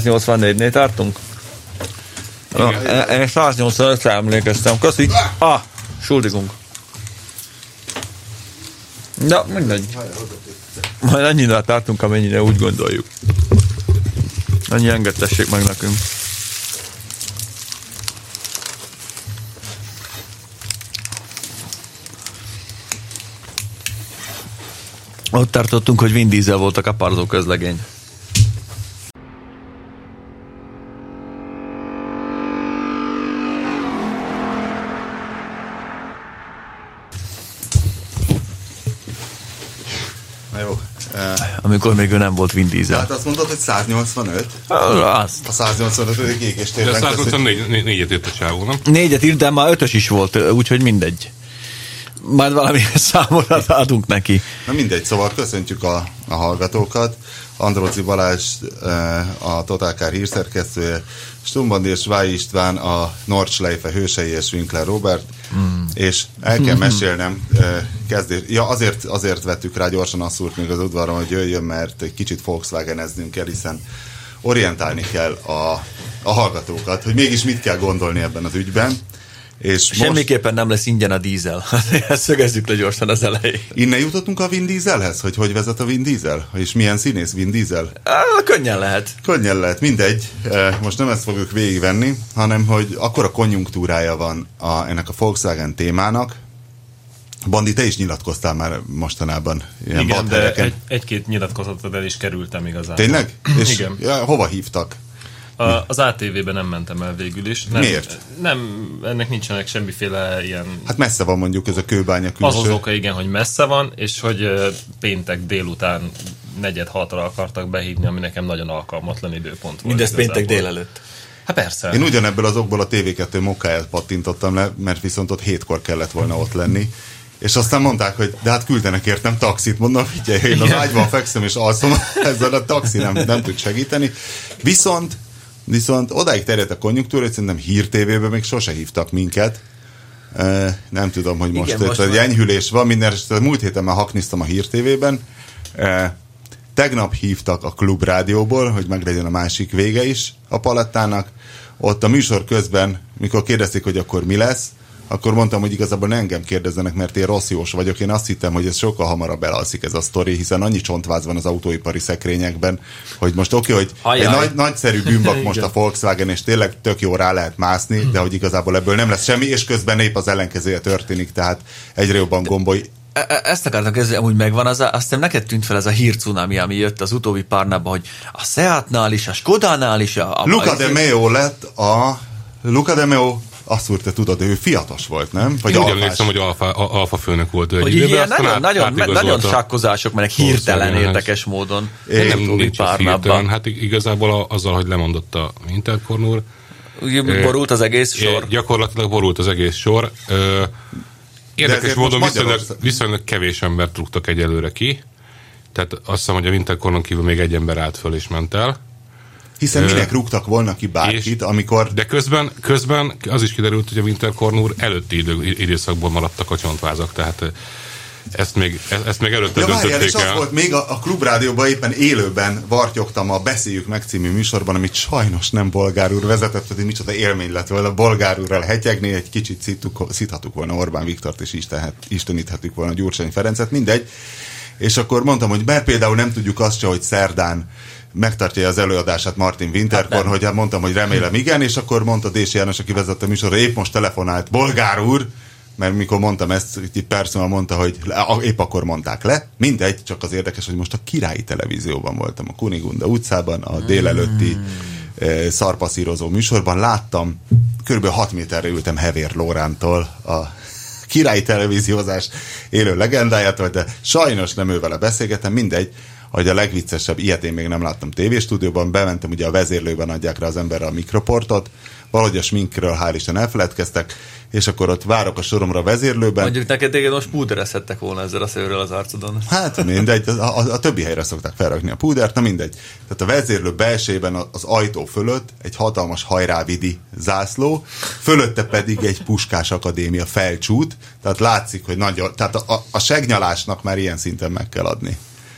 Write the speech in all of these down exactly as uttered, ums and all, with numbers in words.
száznyolcvannégynél tartunk? Na, én száznyolcvanötre emlékeztem. Köszi. Ah, schuldigunk. Ja, mindegy. Majd annyira tartunk, amennyire úgy gondoljuk. Annyi engedtessék meg nekünk. Ott tartottunk, hogy Vin Diesel volt a kaparzó közlegény. Na jó. Amikor még ő nem volt Vin Diesel. Hát azt mondod, hogy száznyolcvanöt? Azt. A száznyolcvanöt égés térben. De száznyolcvannégyet írt a csávó, nem? Négyet írt, de már ötös is volt, úgyhogy mindegy. Majd valami számolat adunk neki. Na mindegy, szóval köszöntjük a, a hallgatókat. Andróci Balázs, a Total Car hírszerkesztője, Stumbandi és Váj István, a Nordschleife hősei és Winkler Robert, mm. és el kell mesélnem, kezdés, ja azért, azért vettük rá gyorsan a szúrt még az udvaron, hogy jöjjön, mert egy kicsit Volkswagen-eznünk kell, hiszen orientálni kell a, a hallgatókat, hogy mégis mit kell gondolni ebben az ügyben. És semmiképpen most... nem lesz ingyen a dízel. Ezt szögezzük le gyorsan az elején. Innen jutottunk a Vin Dieselhez, hogy hogy vezet a Vin Diesel? És milyen színész Vin Diesel? Ah, könnyen lehet. Könnyen lehet, mindegy. Most nem ezt fogjuk végigvenni, hanem hogy akkora konjunktúrája van a, ennek a Volkswagen témának. Bandi, te is nyilatkoztál már mostanában. Ilyen igen, de egy, egy-két nyilatkozatot el is kerültem igazából. Tényleg? És igen. Ja, hova hívtak? A, az á té vében nem mentem el végül is. Nem, Miért? Nem, ennek nincsenek semmiféle ilyen... Hát messze van mondjuk ez a Kőbánya külső. Az az oka, igen, hogy messze van, és hogy péntek délután negyed hatra akartak behívni, ami nekem nagyon alkalmatlan időpont volt. Mindez péntek délelőtt. Hát persze. Én ugyanebből az okból a té vé kettő mokkáját pattintottam le, mert viszont ott hétkor kellett volna ott lenni. És aztán mondták, hogy de hát küldenek értem taxit. Mondom, figyelj, én az ágyban fekszem és alszom, ezzel a taxi nem, nem tud segíteni. Viszont Viszont odáig terjedt a konjunktúra, hogy szerintem Hír té vében még sose hívtak minket. E, nem tudom, hogy most, igen, most egy enyhülés van. Minden esetben múlt héten már hakniztam a Hír té vében. E, tegnap hívtak a Klubrádióból, hogy meglegyen a másik vége is a palettának. Ott a műsor közben, mikor kérdezték, hogy akkor mi lesz, akkor mondtam, hogy igazából ne engem kérdezzenek, mert én rossz jós vagyok. Én azt hittem, hogy ez sokkal hamarabb elalszik ez a sztori, hiszen annyi csontváz van az autóipari szekrényekben, hogy most oké, okay, hogy Ajaj. egy nagy, nagyszerű bűnbak most a Volkswagen, és tényleg tök jó rá lehet mászni, de hogy igazából ebből nem lesz semmi, és közben épp az ellenkezője történik, tehát egyre jobban gombolj. Ezt akartam kezdeni, amúgy megvan, az a, aztán neked tűnt fel ez a hírcunami, ami jött az utóbbi pár napban, hogy a Seatnál is, a Skodánál is, a... a Luca de Meo lett a... Luca de Meo azt úr, te tudod, ő fiatos volt, nem? Vagy én úgy emlékszem, hogy alfa, alfa főnök volt ő. Hogy időben, ilyen nagyon, át, nagyon, nagyon sakkozások mennek hirtelen érdekes módon. Nem, nem nincs pár hirtelen. Hát igazából azzal, hogy lemondott a Winterkorn úr. Ugye borult az egész sor? Gyakorlatilag borult az egész sor. Érdekes módon viszonylag, viszonylag kevés embert rúgtak egyelőre ki. Tehát azt hiszem, hogy a Winterkornon kívül még egy ember állt föl és ment el. Hiszen minek rúgtak volna ki bárkit, amikor... De közben, közben az is kiderült, hogy a Winterkorn úr előtti idő, időszakból maradtak a csontvázak, tehát ezt még, ezt még előtte ja, döntötték várjál, el. És az volt még a, a Klubrádióban éppen élőben vartyogtam a Beszéljük meg című műsorban, amit sajnos nem Bolgár úr vezetett, hogy micsoda élmény lett volna Bolgár úrral hetyegni, egy kicsit szíthatuk volna Orbán Viktort, és isteníthetük volna Gyurcsány Ferencet, mindegy. És akkor mondtam, hogy mert például nem tudjuk azt se, hogy szerdán megtartja az előadását Martin Winterkorn, hát hogy mondtam, hogy remélem igen, és akkor mondta Dési János, aki vezette a műsorra, épp most telefonált Bolgár úr, mert mikor mondtam ezt, itt persze mondta, hogy épp akkor mondták le. Mindegy, csak az érdekes, hogy most a Királyi Televízióban voltam, a Kunigunda utcában, a délelőtti eh, szarpaszírozó műsorban. Láttam, körülbelül hat méterre ültem Hevér Lórántól, a Királyi Televíziózás élő legendájától, de sajnos nem ő vele beszélgetem, mindegy, hogy a legviccesebb, ilyet én még nem láttam tévéstúdióban, bementem, ugye a vezérlőben adják rá az emberre a mikroportot, valahogy a sminkről hál' Isten elfeledkeztek, és akkor ott várok a soromra a vezérlőben. Mondjuk neked téged most púderezhettek volna ezzel a szőrrel az arcodon. Hát mindegy, a, a, a többi helyre szokták felrakni a púdert, na mindegy. Tehát a vezérlő belsejében az ajtó fölött egy hatalmas hajrávidi zászló, fölötte pedig egy Puskás Akadémia felcsút, tehát látszik, hogy nagyon, tehát a, a, a segnyalásnak már ilyen szinten meg kell adni.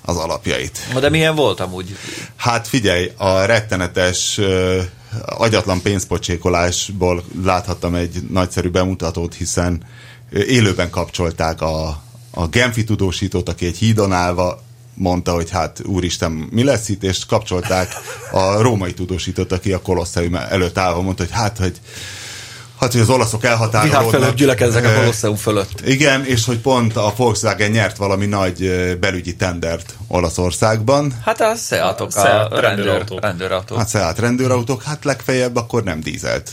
az alapjait. De milyen volt amúgy? Hát figyelj, a rettenetes uh, agyatlan pénzpocsékolásból láthattam egy nagyszerű bemutatót, hiszen élőben kapcsolták a, a Genfi tudósítót, aki egy hídon állva mondta, hogy hát úristen, mi lesz itt, és kapcsolták a római tudósítót, aki a Kolosseum előtt állva mondta, hogy hát, hogy Hát, hogy az olaszok elhatárolódnak. Vihar fölött gyülekeznek a Kolosseum fölött. Igen, és hogy pont a Volkswagen nyert valami nagy belügyi tendert Olaszországban. Hát a Seatok, a, Seat a rendőrautók. rendőrautók. Hát Seat rendőrautók, hát legfeljebb akkor nem dízelt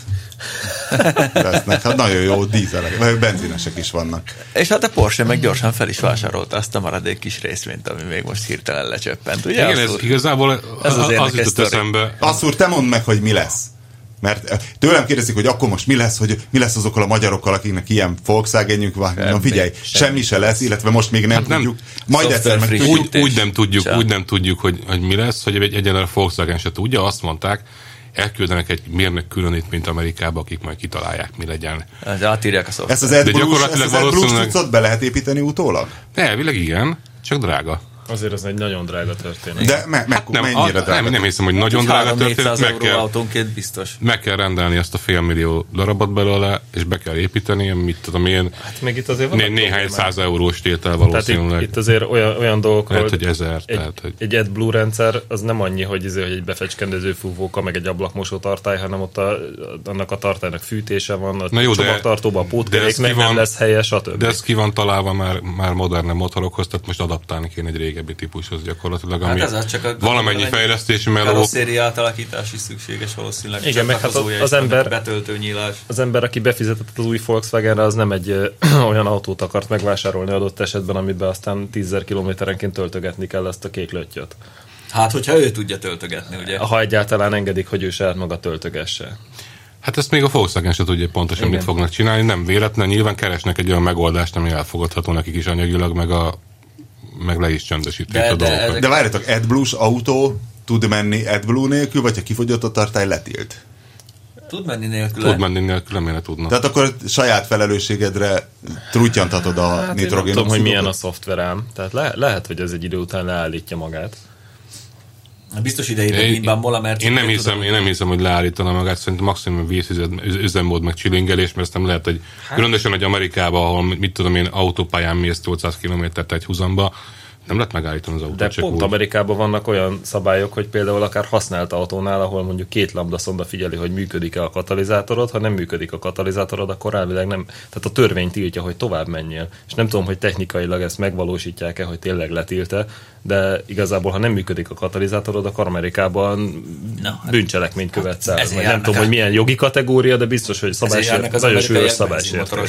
lesznek. Hát nagyon jó dízelek, vagy benzinesek is vannak. És hát a Porsche meg gyorsan fel is vásárolta azt a maradék kis részvényt, ami még most hirtelen lecsöppent. Ugye? Igen, ez igazából ez az, az jutott eszembe. Asszúr, te mondd meg, hogy mi lesz. Mert tőlem kérdezik, hogy akkor most mi lesz, hogy mi lesz azokkal a magyarokkal, akiknek ilyen Volkswagenjük van. Na figyelj, semmi, semmi se lesz, illetve most még nem hát tudjuk. Nem, majd egyszer meg tudjuk. Úgy, úgy nem tudjuk, úgy nem tudjuk, hogy, hogy mi lesz, hogy egy egyenlően Volkswagen se tudja. Azt mondták, elküldenek egy mérnök különítményt Amerikába, akik majd kitalálják, mi legyen. Ez átírják a szoftvert. Ezt az AdBlue-s valószínűleg... be lehet építeni utólag? Elvileg igen, csak drága. Azért az egy nagyon drága történet. De me- me- hát nem, mennyire a, drága? Nem, nem hiszem, hogy nagyon drága történet. Meg kell, autónként biztos. Meg kell rendelni ezt a félmillió darabot belőle, és be kell építeni, mit tudom én. Hát még itt azért né- néhány száz eurós tétel valószínűleg. Tehát itt, itt azért olyan, olyan dolgokról... Lehet, hogy ezer. Egy, tehát, hogy... egy AdBlue rendszer az nem annyi, hogy, izé, hogy egy befecskendező fúvóka, meg egy ablakmosó tartály, hanem ott a, annak a tartálynak fűtése van, a jó, csomagtartóban a pótkerék, meg nem lesz helye, stb. De ez ki van találva már, már modern motorokhoz, tehát most adaptálni kéne egy régebbi típushoz gyakorlatilag, ami hát ez csak a, valamennyi fejlesztési meló. Karosszéria átalakítás is szükséges valószínűleg. Igen, meg hát az, az ember, betöltő nyílás. Az ember, aki befizetett az új Volkswagenre, az nem egy ö, olyan autót akart megvásárolni adott esetben, amiben aztán tízezer kilométerenként töltögetni kell ezt a kék löttyöt. Hát, hogyha ő tudja töltögetni, ugye? Ha egyáltalán engedik, hogy ő saját maga töltögesse. Hát ezt még a Volkswagen se tudja pontosan, igen, mit fognak csinálni. Nem véletlen, nyilván keresnek egy olyan megoldást, ami elfogadható nekik is anyagilag, meg a meg le is csendesítik de, a dolgokat. De, de várjátok, AdBlue-s autó tud menni AdBlue nélkül, vagy ha kifogyott a tartály, letilt? Tud menni nélkül. Tud menni nélkül, remélem tudna. Tehát akkor saját felelősségedre truttyantatod a hát nitrogénoxidokat? Nem tudom, hogy milyen a szoftverám. Tehát le, lehet, hogy ez egy idő után leállítja magát. Biztos idejében bimban mola, mert... Én nem, hiszem, én nem hiszem, hogy leállítana magát, szerintem maximum vízüzemmód meg csilingelés, mert nem lehet, hogy hát. Különösen egy Amerikában, ahol mit tudom én, autópályán mész nyolcszáz kilométert egy húzamba, nem lehet megállítani az autót. De pont úgy. Amerikában vannak olyan szabályok, hogy például akár használt autónál, ahol mondjuk két lambda szonda figyeli, hogy működik-e a katalizátorod, ha nem működik a katalizátorod, akkor elvileg nem, tehát a törvény tiltja, hogy tovább menjél. És nem tudom, hogy technikailag ezt megvalósítják-e, hogy tényleg letilte, de igazából, ha nem működik a katalizátorod, akkor Amerikában no, bűncselekményt követsz el. Nem tudom, el. hogy milyen jogi kategória, de biztos, hogy szabálysértés, nagyon súlyos szabálysértés.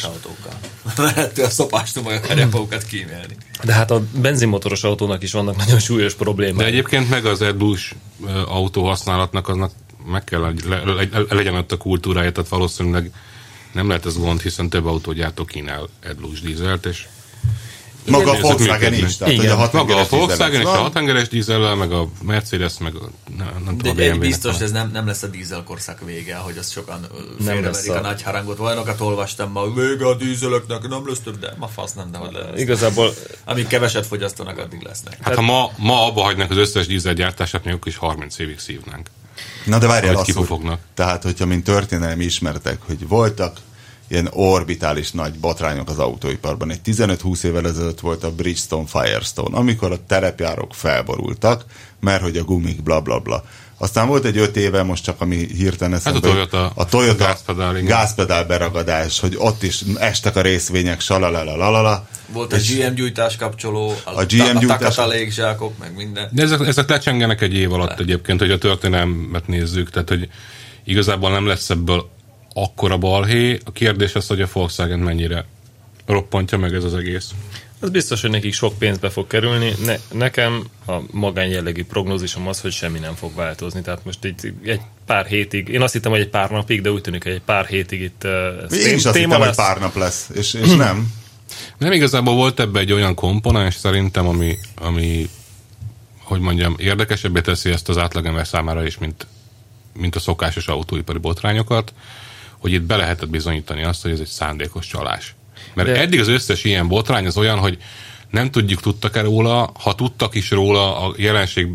Mert a szopástól meg akarják magukat kímélni. De hát a benzinmotoros autónak is vannak nagyon súlyos problémák. De egyébként meg az AdBlue-s autó használatnak aznak meg kell le, le, le, legyen ott a kultúrája, tehát valószínűleg nem lehet ez gond, hiszen több autógyártó kínál AdBlue-s dízelt, és maga a Volkswagen is. Tehát, igen, a maga a Volkswagen és a hathengeres dízellel, meg a Mercedes, meg a, nem, nem tudom, a bé em vé-nek. Biztos, ez nem, nem lesz a dízelkorszak vége, ahogy azt sokan félreverik a, a nagy harangot. Olyanokat olvastam ma, vége a dízeleknek, nem lesz több, de ma fasz nem, de hogy lesz. Igazából... Amíg keveset fogyasztanak, addig lesznek. Hát ha ma, ma abba hagynak az összes dízelgyártását, még akkor is harminc évig szívnánk. Na de várjál, azt, tehát, hogyha mint történelmi ismertek, hogy voltak ilyen orbitális nagy botrányok az autóiparban. Egy tizenöt-húsz évvel ezelőtt volt a Bridgestone Firestone, amikor a terepjárók felborultak, mert hogy a gumik bla bla bla. Aztán volt egy öt éve, most csak ami hirtelen eszembe, hát a Toyota, a Toyota gázpedál, gázpedál beragadás, hogy ott is estek a részvények, salalalalala. Volt a gé em gyújtás kapcsoló, a, a, gé em a gyújtás... takatalékzsákok, meg minden. De ezek, ezek lecsengenek egy év alatt Le. egyébként, hogy a történelmet nézzük, tehát hogy igazából nem lesz ebből akkora balhé. A kérdés az, hogy a Volkswagen mennyire roppantja meg ez az egész. Az biztos, hogy nekik sok pénzbe fog kerülni. Ne, nekem a magánjellegű prognózisom az, hogy semmi nem fog változni. Tehát most egy, egy pár hétig, én azt hittem, hogy egy pár napig, de úgy tűnik, hogy egy pár hétig itt ez én is azt hittem, lesz. hogy pár nap lesz, és, és nem. Nem, igazából volt ebben egy olyan komponens szerintem, ami, ami hogy mondjam, érdekesebbé teszi ezt az átlagember számára is, mint, mint a szokásos autóipari botrányokat, hogy itt be lehetett bizonyítani azt, hogy ez egy szándékos csalás. Mert de... eddig az összes ilyen botrány az olyan, hogy Nem tudjuk, tudtak-e róla, ha tudtak is róla, a jelenség,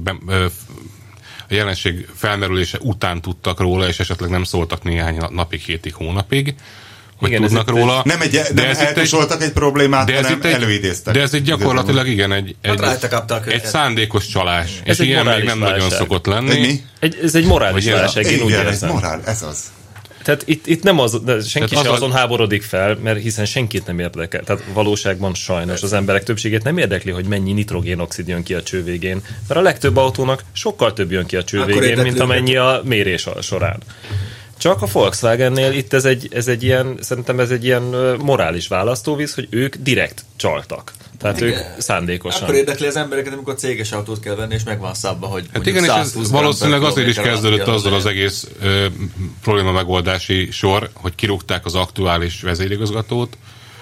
a jelenség felmerülése után tudtak róla, és esetleg nem szóltak néhány napig, hétig, hónapig, hogy igen, tudnak róla. Nem, egy, nem eltusoltak egy, egy problémát, hanem egy, előidéztek. De ez egy gyakorlatilag igen, egy, egy, hát egy szándékos csalás. Ez és ilyen még nem válság. Nagyon szokott lenni. Mi? Egy, ez egy morális válság, én úgy érzem. Ez morál, ez az. Tehát itt, itt nem az, de senki sem az azon háborodik fel, mert hiszen senkit nem érdekel. Tehát valóságban sajnos az emberek többségét nem érdekli, hogy mennyi nitrogénoxid jön ki a cső végén, mert a legtöbb autónak sokkal több jön ki a cső végén, mint amennyi a mérés során. Csak a Volkswagennél itt ez egy, ez egy ilyen, szerintem ez egy ilyen morális választóvíz, hogy ők direkt csaltak. Tehát igen. Ők szándékosan. Akkor érdekli az embereket, amikor céges autót kell venni, és meg van szabva, hogy hát igen, és ez valószínűleg azért is kezdődött azzal az egész ö, probléma megoldási sor, hogy kirúgták az aktuális vezérigazgatót.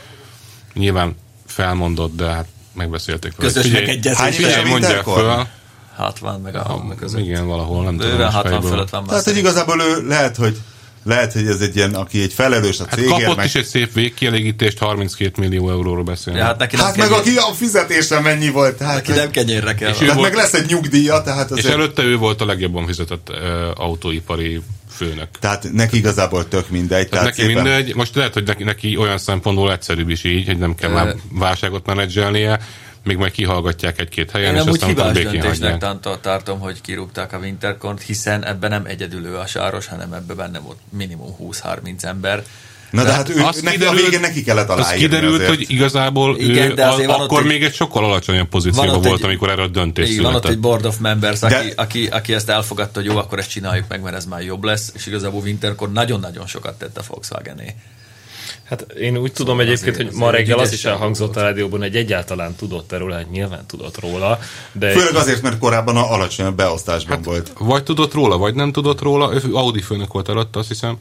Nyilván felmondott, de hát megbeszélték. Közös megegyezés. Figyelj, mondják föl. hatvan meg a hatvan között. Igen, valahol, nem tudom. Őren hatvan fölött van. Tehát, hogy igazából ő lehet, hogy Lehet, hogy ez egy ilyen, aki egy felelős a hát cégért. kapott meg... is egy szép végkielégítést, harminckét millió euróról beszélni. Ja, hát neki hát meg aki a fizetése mennyi volt. Hát neki nem kenyérre kell. Tehát volt... meg lesz egy nyugdíja. Tehát és előtte ő volt a legjobban fizetett uh, autóipari főnök. Tehát neki igazából tök mindegy. Tehát neki szépen... mindegy. Most lehet, hogy neki, neki olyan szempontból egyszerűbb is így, hogy nem kell uh... már válságot menedzselnie, még majd kihallgatják egy-két helyen, én és aztán utána békén hagyják. Én úgy tartom, hogy kirúgták a Winterkornt, hiszen ebben nem egyedül ő a sáros, hanem ebben benne volt minimum húsz-harminc ember. Na de, de hát ő, neki, kiderült, a végén neki kellett aláírni. Az kiderült, azért. Hogy igazából igen, ő az, akkor még egy sokkal alacsonyabb pozícióban volt, egy, amikor erre a döntés született. Van ott egy board of members, aki, de, aki, aki ezt elfogadta, hogy jó, akkor ezt csináljuk meg, mert ez már jobb lesz, és igazából Winterkorn nagyon-nagyon sokat tett a Volkswagené. Hát én úgy tudom szóval egyébként, hogy ma reggel az is elhangzott a rádióban, hogy egyáltalán tudott róla, hát nyilván tudott róla. De főleg azért, mert korábban a alacsonyabb beosztásban hát, volt. Vagy tudott róla, vagy nem tudott róla. Ő Audi főnök volt előtte, azt hiszem.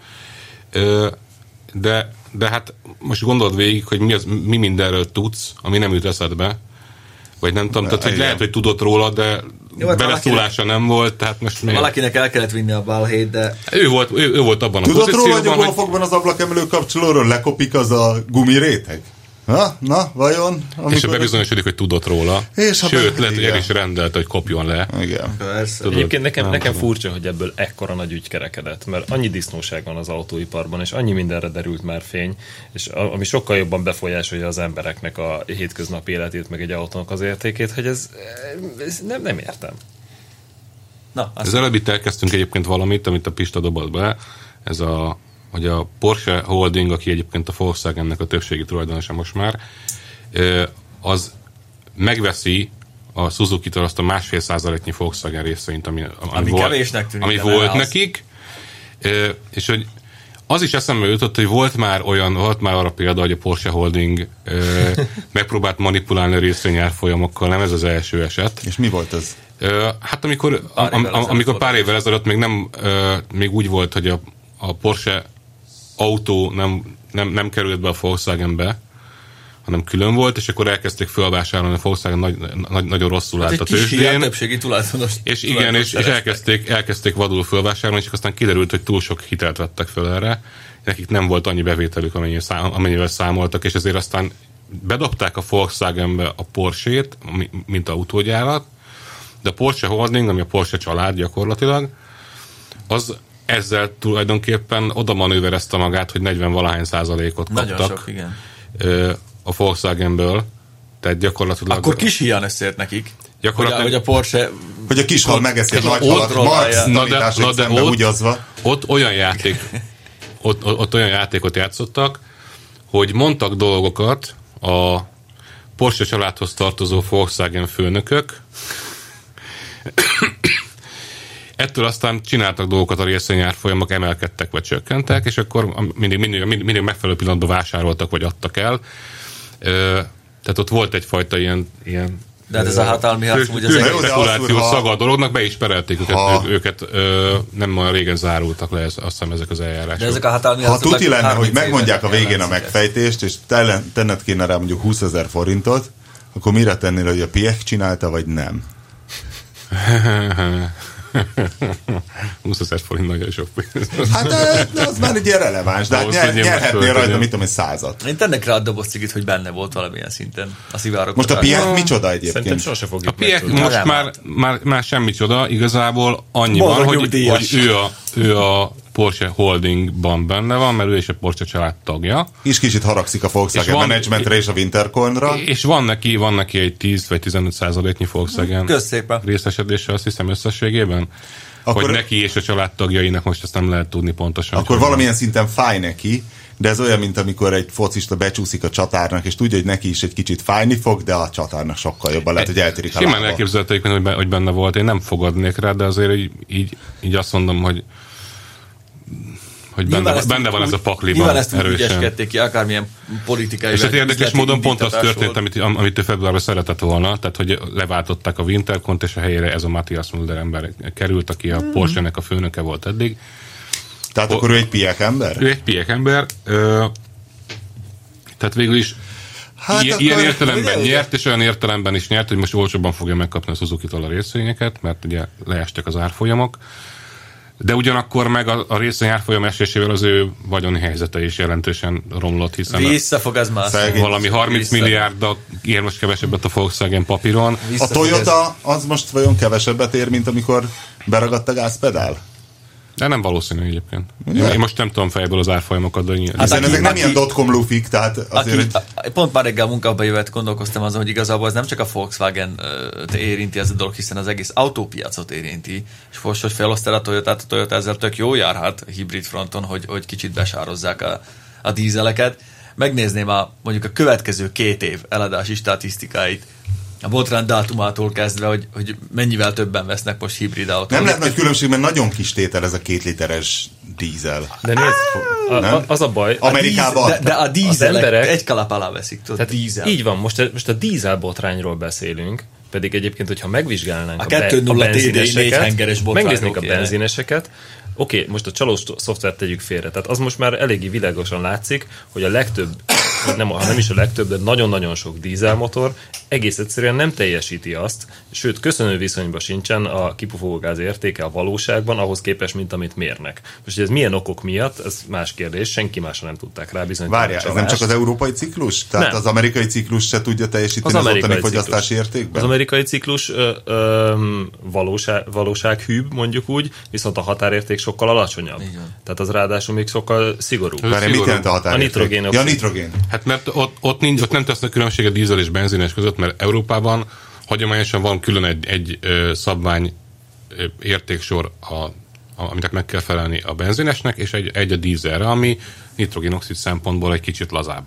De, de hát most gondold végig, hogy mi, az, mi mindenről tudsz, ami nem jut eszedbe. Vagy nem tudom, de, tehát hogy lehet, hogy tudott róla, de jó, beleszólása nem volt, tehát most miért? Valakinek el kellett vinni a balhét, de... Ő volt, ő, ő volt abban a tudod pozícióban, róla, hogy a golfokban az ablakemelő kapcsolóról lekopik az a gumiréteg? Na, na, vajon? És ha bebizonyosodik, hogy tudott róla. És sőt, lehet, hogy el is rendelte, hogy kopjon le. Igen. Tudod, egyébként nekem, nekem furcsa, hogy ebből ekkora nagy ügy kerekedett, mert annyi disznóság van az autóiparban, és annyi mindenre derült már fény, és ami sokkal jobban befolyásolja az embereknek a hétköznapi életét, meg egy autónak az értékét, hogy ez, ez nem, nem értem. Na, az előbb itt elkezdtünk egyébként valamit, amit a Pista dobott be, ez a hogy a Porsche Holding, aki egyébként a Volkswagennek a többségi tulajdonosa most már, az megveszi a Suzuki-től azt a másfél százaléknyi Volkswagen részvényt, ami, ami, ami, volt, tűnik, ami volt nekik, és hogy az is eszembe jutott, hogy volt már olyan, volt már arra példa, hogy a Porsche Holding megpróbált manipulálni a részvényárfolyamokkal, nem ez az első eset. És mi volt az? Hát amikor, pár am, am, amikor pár évvel ezelőtt még nem, még úgy volt, hogy a, a Porsche autó nem, nem, nem került be a Volkswagenbe, hanem külön volt, és akkor elkezdték felvásárolni, a Volkswagen nagy, nagy, nagyon rosszul állt hát a tőzsdén. Többségi tulajdonos. És igen, és, és elkezdték, elkezdték vadul felvásárolni, és aztán kiderült, hogy túl sok hitelt vettek fel erre. Nekik nem volt annyi bevételük, amennyivel, szám, amennyivel számoltak, és ezért aztán bedobták a Volkswagenbe a Porsche-t, mint autógyárat, de a Porsche Holding, ami a Porsche család gyakorlatilag, az ezzel tulajdonképpen oda manőverezte magát, hogy negyven-valahány százalékot kaptak. Nagyon sok, igen. A Volkswagenből. Tehát gyakorlatilag... Akkor kis hián összért nekik. Gyakorlatilag... Hogy a, hogy a Porsche... Hogy a kis hal megeszi a nagy halat, Marx tanításait szemben ugyazva. Ott olyan játék, ott, ott olyan játékot játszottak, hogy mondtak dolgokat a Porsche családhoz tartozó Volkswagen főnökök, ettől aztán csináltak dolgokat a részvényárfolyamok, emelkedtek vagy csökkentek, és akkor mindig, mindig, mindig, mindig megfelelő pillanatban vásároltak vagy adtak el. Ö, tehát ott volt egyfajta ilyen, ilyen de hát ez a hatalmi harc, hogy az egész spekulációs szaga a dolognak, be is perelték őket, ha, őket ö, nem olyan régen zárultak le, ez, azt hiszem ezek az eljárások. De ezek a hatalmi ha tuti lenne, hogy megmondják a végén a megfejtést, és tenned kéne rá mondjuk húszezer forintot, akkor mire tennél, hogy a Piech csinálta, vagy nem? húszezer forint nagyon sok pénz. Hát de az már egy ilyen releváns, de hát nyer, nyerhetnél rajta, mit tudom, egy százat. Én tennek rá a doboz cigit, hogy benne volt valamilyen szinten a szivárok. Most a Piek micsoda egyébként? Szerintem sose fogjuk A Piek most már, már, már semmi csoda, igazából annyi Boldog van, hogy, nyugdíjas. hogy ő, a, ő a Porsche Holdingban benne van, mert ő is a Porsche család tagja. És kicsit haragszik a Volkswagen van- managementre és a Winterkornra. És van neki, van neki egy tíz vagy tizenöt százaléknyi Volkswagen Kösz szépen. részesedése, azt hiszem összességében. Akkor- Hogy neki és a családtagjainak most ezt nem lehet tudni pontosan. Akkor valamilyen szinten fáj neki, de ez olyan, mint amikor egy focista becsúszik a csatárnak, és tudja, hogy neki is egy kicsit fájni fog, de a csatárnak sokkal jobban lehet, hogy eltérik a Simán lába. elképzelhetők, hogy, be- hogy benne volt. Én nem fogadnék rá, de azért így, így, így azt mondom, hogy hogy benne, ezt benne úgy- van ez a Nyilván pakliban ezt úgy erősen. ügyeskedték ki, akármilyen politikai... És hát vagy érdekes üzleti módon pont az indítatás történt, volt. amit, amit ő februárban szeretett volna, tehát hogy leváltották a Winterkont, és a helyére ez a Matthias Müller ember került, aki a Porsche-nek a főnöke volt eddig. Tehát akkor ő egy Piek ember? Ő egy Piek ember, ö, tehát végül is Hát ilyen, akkor- ilyen értelemben ugye, nyert, és olyan értelemben is nyert, hogy most olcsóbban fogja megkapni a Suzuki-tól a részvényeket, mert ugye leestek az árfolyamok. De ugyanakkor meg a, a részvény árfolyam esésével az ő vagyoni helyzete is jelentősen romlott, hiszen Vissza fog ez már. Szegény. valami harminc Vissza. milliárd ér most kevesebbet a Volkswagen papíron. Vissza A fog ez- Toyota az most vajon kevesebbet ér, mint amikor beragadt a gázpedál? De nem valószínű egyébként. Én, én most nem tudom fejből az árfolyamokat, de nyilván. Hiszen aki- ezek nem aki- ilyen dotcom lufik, tehát azért... Aki, a- pont már reggel munkába jövet gondolkoztam azon, hogy igazából ez nem csak a Volkswagen ö, érinti ez a dolog, hiszen az egész autópiacot érinti, és most, hogy felosztál a Toyotát, a Toyota ezzel tök jó járhat hibrid fronton, hogy, hogy kicsit besározzák a, a dízeleket. Megnézném a, mondjuk a következő két év eladási statisztikáit, a botrány dátumától kezdve, hogy, hogy mennyivel többen vesznek most hibrid autót. Nem lehet nagy különbség, mert nagyon kis tétel ez a két literes dízel. De nézd, a, a, az a baj. Amerikában. De, de a dízelek emberek- egy kalap alá veszik, tudod, Tehát dízel. így van, most, most a dízel botrányról beszélünk, pedig egyébként, hogyha megvizsgálnánk A a, be, kettő nulla a té dé négy benzineseket, hengeres botrányról megnéznénk a kéne. benzineseket, oké, okay, most a csalós szoftvert tegyük félre. Tehát az most már eléggé világosan látszik, hogy a legtöbb, nem, ha nem is a legtöbb, de nagyon-nagyon sok dízelmotor egész egyszerűen nem teljesíti azt, sőt, köszönő viszonyban sincsen a kipufogógáz értéke a valóságban ahhoz képest, mint amit mérnek. Most, hogy ez milyen okok miatt, ez más kérdés, senki másra nem tudták rá bizonyítani. Várjál, ez nem csak az európai ciklus? Tehát Nem. az amerikai ciklus se tudja teljesíteni az, az ottani fogyasztási értékben? Az amerikai ciklus ö, ö, valóság, valósághűbb, mondjuk úgy, viszont a határérték sokkal alacsonyabb. Igen. Tehát az ráadásul még sokkal szigorúbb. Várjál, mit szigorú. jelent a határérték? A nitrogén Ja, oxid. nitrogén. Hát mert ott, ott, nincs, ott nem tesznek különbséget dízel és benzines között, mert Európában hagyományosan van külön egy, egy ö, szabvány ö, értéksor, a, a, aminek meg kell felelni a benzinesnek, és egy, egy a dízelre, ami nitrogénoxid szempontból egy kicsit lazább.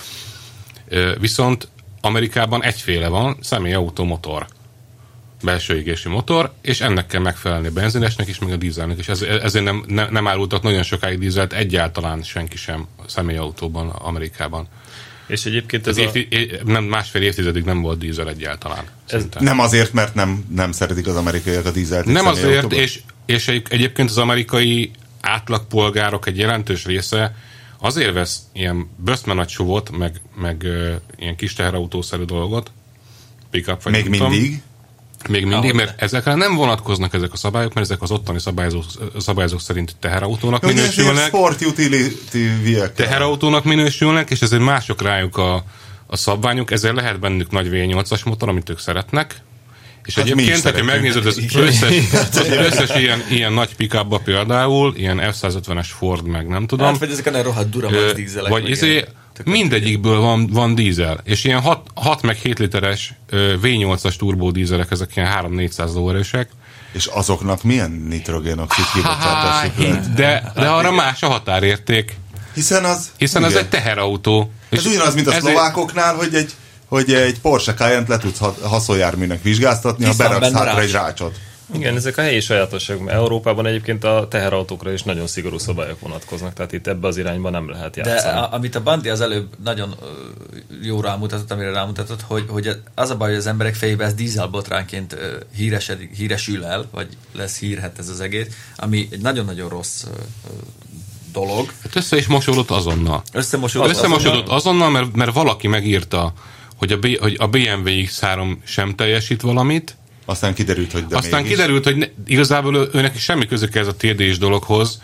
Ö, viszont Amerikában egyféle van, személyautó motor, belső égésű motor, és ennek kell megfelelni a benzinesnek is, meg a dízelnek is. Ez, ezért nem, ne, nem árultak nagyon sokáig dízelt egyáltalán senki sem a személyautóban Amerikában. És egyébként Ez ez év, a, é, nem, másfél évtizedig nem volt dízel egyáltalán. szerintem. Nem azért, mert nem, nem szeretik az amerikaiak a dízelt. nem azért, személyautóban. és, és egy, egyébként az amerikai átlagpolgárok egy jelentős része azért vesz ilyen böszme nagy suvot, meg, meg ö, ilyen kis teherautószerű dolgot, pick-up vagy Még nem tudom. mindig. Még mindig, Ahogy mert ezekre nem vonatkoznak ezek a szabályok, mert ezek az ottani szabályozók, szabályozók szerint teherautónak Ugye minősülnek. sport utility vehicle. Teherautónak minősülnek, és ezért mások rájuk a, a szabványok, ezért lehet bennük nagy vé nyolcas motor, amit ők szeretnek. És Hát mi is egyébként, hogyha szeretünk. megnézed az összes, az összes ilyen, ilyen nagy pick-upba például, ilyen ef száz ötvenes Ford, meg nem tudom, Hát, vagy ezek a rohadt duramax ö, dízelek. vagy meg izé, ilyen. Tök mindegyikből van, van dízel, és ilyen hat meg hét literes ö, vé nyolcas turbó dízelek, ezek ilyen három-négyszáz lóerősek. És azoknak milyen nitrogénoxid kibocsátásuk lehet? De, de arra más a határérték, Hiszen az... hiszen igen. ez egy teherautó. Ez ugyanaz, mint a ezért- szlovákoknál, hogy egy, hogy egy Porsche Cayenne le tudsz ha- haszonjárműnek vizsgáztatni, ha Hisz van beraksz benne hátra rács. egy rácsot. igen, ezek a helyi sajátosságok. Európában egyébként a teherautókra is nagyon szigorú szabályok vonatkoznak, tehát itt ebbe az irányba nem lehet De játszani. a, amit a Bandi az előbb nagyon ö, jó rámutatott, amire rámutatott, hogy, hogy az a baj, hogy az emberek fejében ez dízelbotránként ö, híresedik, híresül el, vagy lesz hírhet ez az egész, ami egy nagyon-nagyon rossz ö, ö, dolog. Hát össze is mosódott azonnal. Összemosódott. Összemosódott azonnal, mert, mert valaki megírta, hogy a, B, hogy a bé em vé iksz három sem teljesít valamit, Aztán kiderült, hogy de Aztán mégis. kiderült, hogy ne, igazából őnek semmi közük ez a té dé-s dologhoz,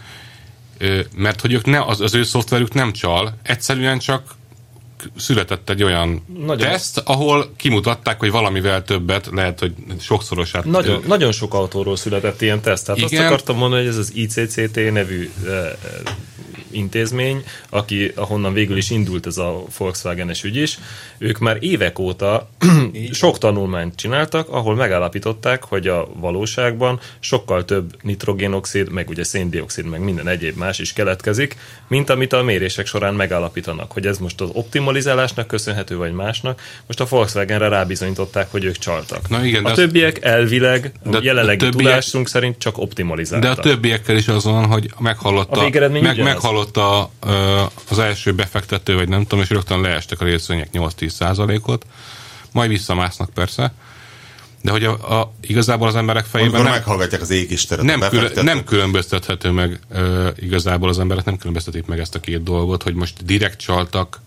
mert hogy ők ne, az, az ő szoftverük nem csal, egyszerűen csak született egy olyan nagyon teszt, ahol kimutatták, hogy valamivel többet, lehet, hogy sokszorosát. Nagyon, nagyon sok autóról született ilyen teszt. Tehát Igen. azt akartam mondani, hogy ez az i cé cé té nevű e, intézmény, aki, ahonnan végül is indult ez a Volkswagen-es ügy is, ők már évek óta sok tanulmányt csináltak, ahol megállapították, hogy a valóságban sokkal több nitrogénoxid, meg ugye széndioxid, meg minden egyéb más is keletkezik, mint amit a mérések során megállapítanak. Hogy ez most az optimalizálásnak köszönhető, vagy másnak. Most a Volkswagenre rábizonyították, hogy ők csaltak. Na igen, a többiek elvileg, de, a jelenlegi többiek, tudásunk szerint csak optimalizáltak. De a többiekkel is az van, hogy meghallotta, meg, meghallotta az első befektető, vagy nem tudom, és rögtön leestek a részvények nyolc-tíz százalékot, majd visszamásznak persze, de hogy a, a, igazából az emberek fejében Amikor nem, meghallgatják az égisteret, nem, külön, nem különböztethető meg uh, igazából az emberek nem különböztetik meg ezt a két dolgot, hogy most direkt csaltak,